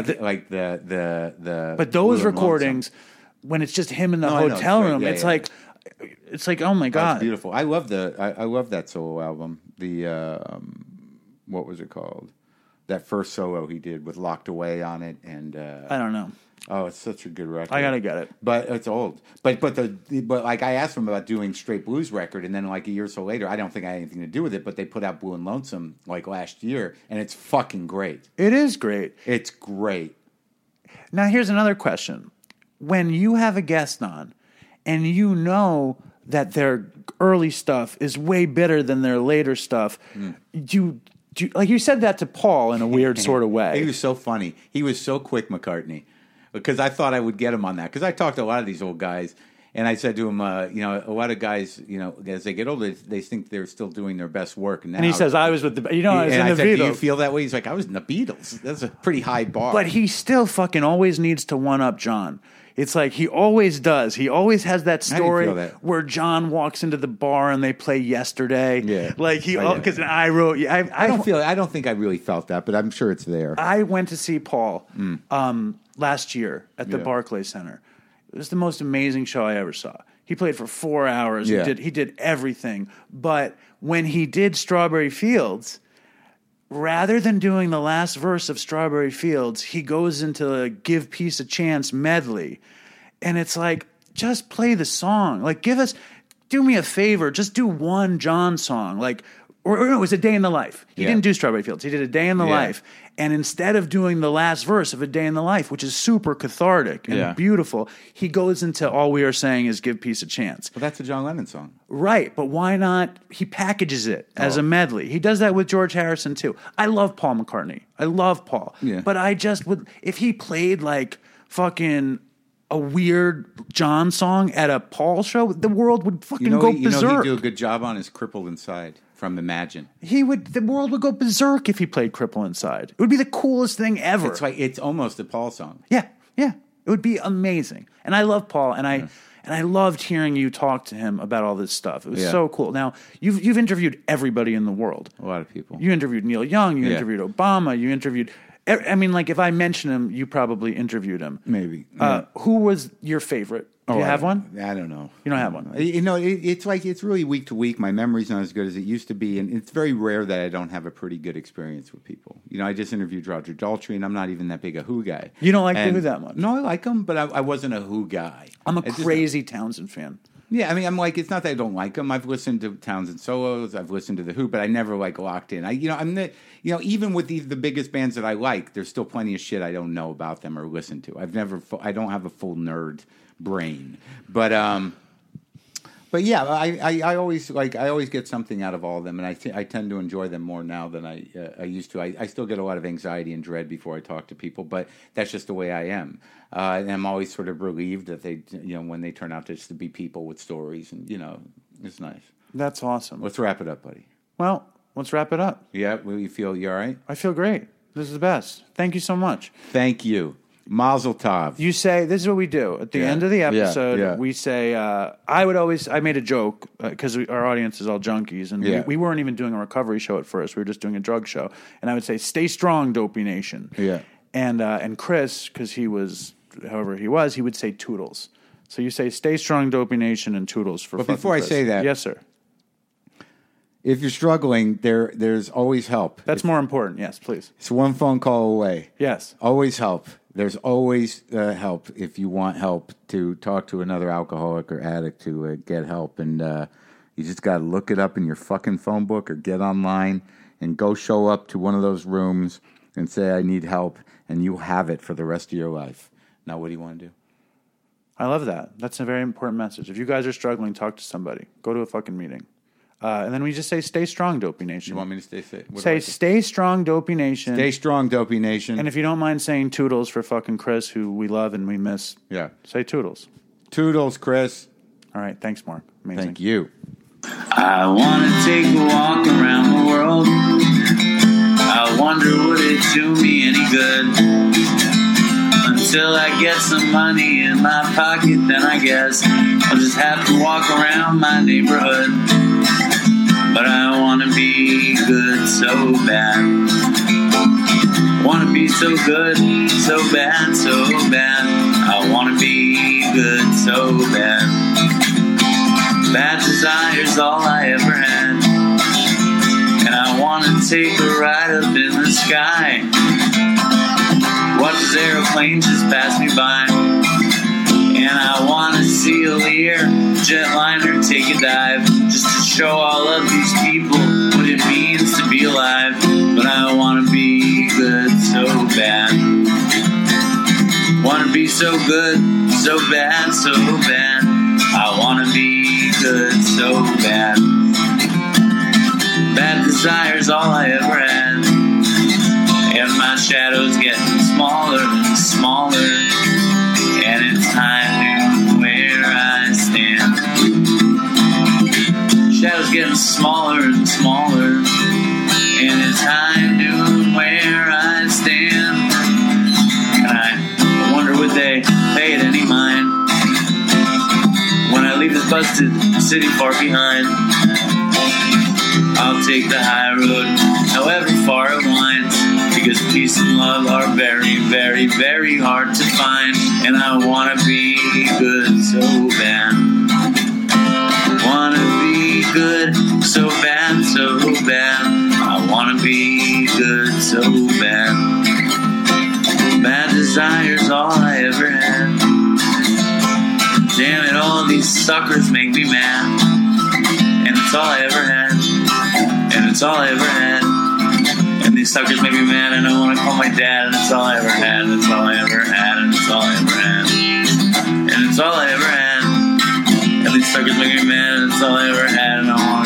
the. But those recordings, when it's just him in the hotel room, it's like, oh my god, that's beautiful. I love that solo album. The what was it called? That first solo he did with Locked Away on it, and I don't know. Oh, it's such a good record. I gotta get it, but it's old. But like I asked him about doing straight blues record, and then like a year or so later, I don't think I had anything to do with it. But they put out Blue and Lonesome like last year, and it's fucking great. It is great. It's great. Now here's another question: when you have a guest on, and you know that their early stuff is way better than their later stuff, like you said that to Paul in a weird sort of way. He was so funny. He was so quick, McCartney, because I thought I would get him on that. Because I talked to a lot of these old guys, and I said to him, a lot of guys, as they get older, they think they're still doing their best work. And he says, I was with the, I was in the Beatles. Do you feel that way? He's like, I was in the Beatles. That's a pretty high bar. But he still fucking always needs to one-up John. It's like he always does. He always has that story where John walks into the bar and they play Yesterday. Yeah, like because I wrote. I don't think I really felt that, but I'm sure it's there. I went to see Paul last year at the Barclays Center. It was the most amazing show I ever saw. He played for 4 hours. Yeah. He did everything. But when he did Strawberry Fields, rather than doing the last verse of Strawberry Fields, he goes into a Give Peace a Chance medley. And it's like, just play the song. Like, do me a favor, just do one John song. Like, or it was A Day in the Life. He didn't do Strawberry Fields. He did A Day in the Life. And instead of doing the last verse of A Day in the Life, which is super cathartic and beautiful, he goes into All We Are Saying Is Give Peace a Chance. Well, that's a John Lennon song. Right, but why not? He packages it as a medley. He does that with George Harrison, too. I love Paul McCartney. I love Paul. Yeah. But I just would, if he played like fucking a weird John song at a Paul show, the world would fucking go berserk. He'd do a good job on his Crippled Inside from Imagine. The world would go berserk if he played Cripple Inside. It would be the coolest thing ever. It's almost a Paul song. Yeah. It would be amazing. And I love Paul, and I loved hearing you talk to him about all this stuff. It was so cool. Now, you've interviewed everybody in the world. A lot of people. You interviewed Neil Young, you interviewed Obama, you interviewed, I mean, like if I mention him, you probably interviewed him. Maybe. Who was your favorite? Do you have one? I don't know. You don't have one? It's really week to week. My memory's not as good as it used to be, and it's very rare that I don't have a pretty good experience with people. I just interviewed Roger Daltrey, and I'm not even that big a Who guy. You don't like Who that much? No, I like him, but I wasn't a Who guy. I'm a crazy Townsend fan. Yeah, I mean, I'm like, it's not that I don't like them. I've listened to Townsend solos, I've listened to the Who, but I never locked in. Even with the biggest bands that I like, there's still plenty of shit I don't know about them or listen to. I don't have a full nerd brain, but yeah, I always get something out of all of them, and I tend to enjoy them more now than I used to. I still get a lot of anxiety and dread before I talk to people, but that's just the way I am. And I'm always sort of relieved that they, when they turn out just to be people with stories, and it's nice. That's awesome. Let's wrap it up, buddy. Well, let's wrap it up. Yeah, you all right? I feel great. This is the best. Thank you so much. Thank you. Mazel tov. You say, this is what we do. At the end of the episode, we say, I made a joke, because our audience is all junkies, and we weren't even doing a recovery show at first. We were just doing a drug show. And I would say, stay strong, Dopey Nation. Yeah. And Chris, because he was, however he was, he would say toodles. So you say, stay strong, Dopey Nation, and toodles for But before Chris. I say that. Yes, sir. If you're struggling, there's always help. That's more important. Yes, please. It's one phone call away. Yes. Always help. There's always help if you want help to talk to another alcoholic or addict to get help. And you just got to look it up in your fucking phone book or get online and go show up to one of those rooms and say, I need help. And you have it for the rest of your life. Now, what do you want to do? I love that. That's a very important message. If you guys are struggling, talk to somebody. Go to a fucking meeting. And then we just say, stay strong, Dopey Nation. You want me to stay fit? Say, stay strong, Dopey Nation. Stay strong, Dopey Nation. And if you don't mind saying toodles for fucking Chris, who we love and we miss, say toodles. Toodles, Chris. All right. Thanks, Mark. Amazing. Thank you. I want to take a walk around the world. I wonder would it do me any good? till I get some money in my pocket. Then I guess I'll just have to walk around my neighborhood. But I wanna be good so bad. Wanna be so good, so bad, so bad. I wanna be good so bad. Bad desire's all I ever had. And I wanna take a ride up in the sky. Watch this aeroplane just pass me by. And I wanna see a Lear jetliner take a dive, just to show all of these people what it means to be alive. But I wanna be good so bad. Wanna be so good, so bad, so bad. I wanna be good so bad. Bad desire's all I ever had. And my shadow's getting smaller and smaller. And it's time to where I stand. Shadow's getting smaller and smaller. And it's time to where I stand. And I wonder would they pay it any mind when I leave this busted city far behind. I'll take the high road, however far it winds, because peace and love are very, very, very hard to find. And I wanna be good so bad. Wanna be good so bad, so bad. I wanna be good so bad. Bad desire's all I ever had. Damn it, all these suckers make me mad. And it's all I ever had. And it's all I ever had. And these suckers make me mad, and I wanna call my dad. And it's all I ever had. And it's all I ever had. And it's all I ever had. And it's all I ever had. And these suckers make me mad, and it's all I ever had. And I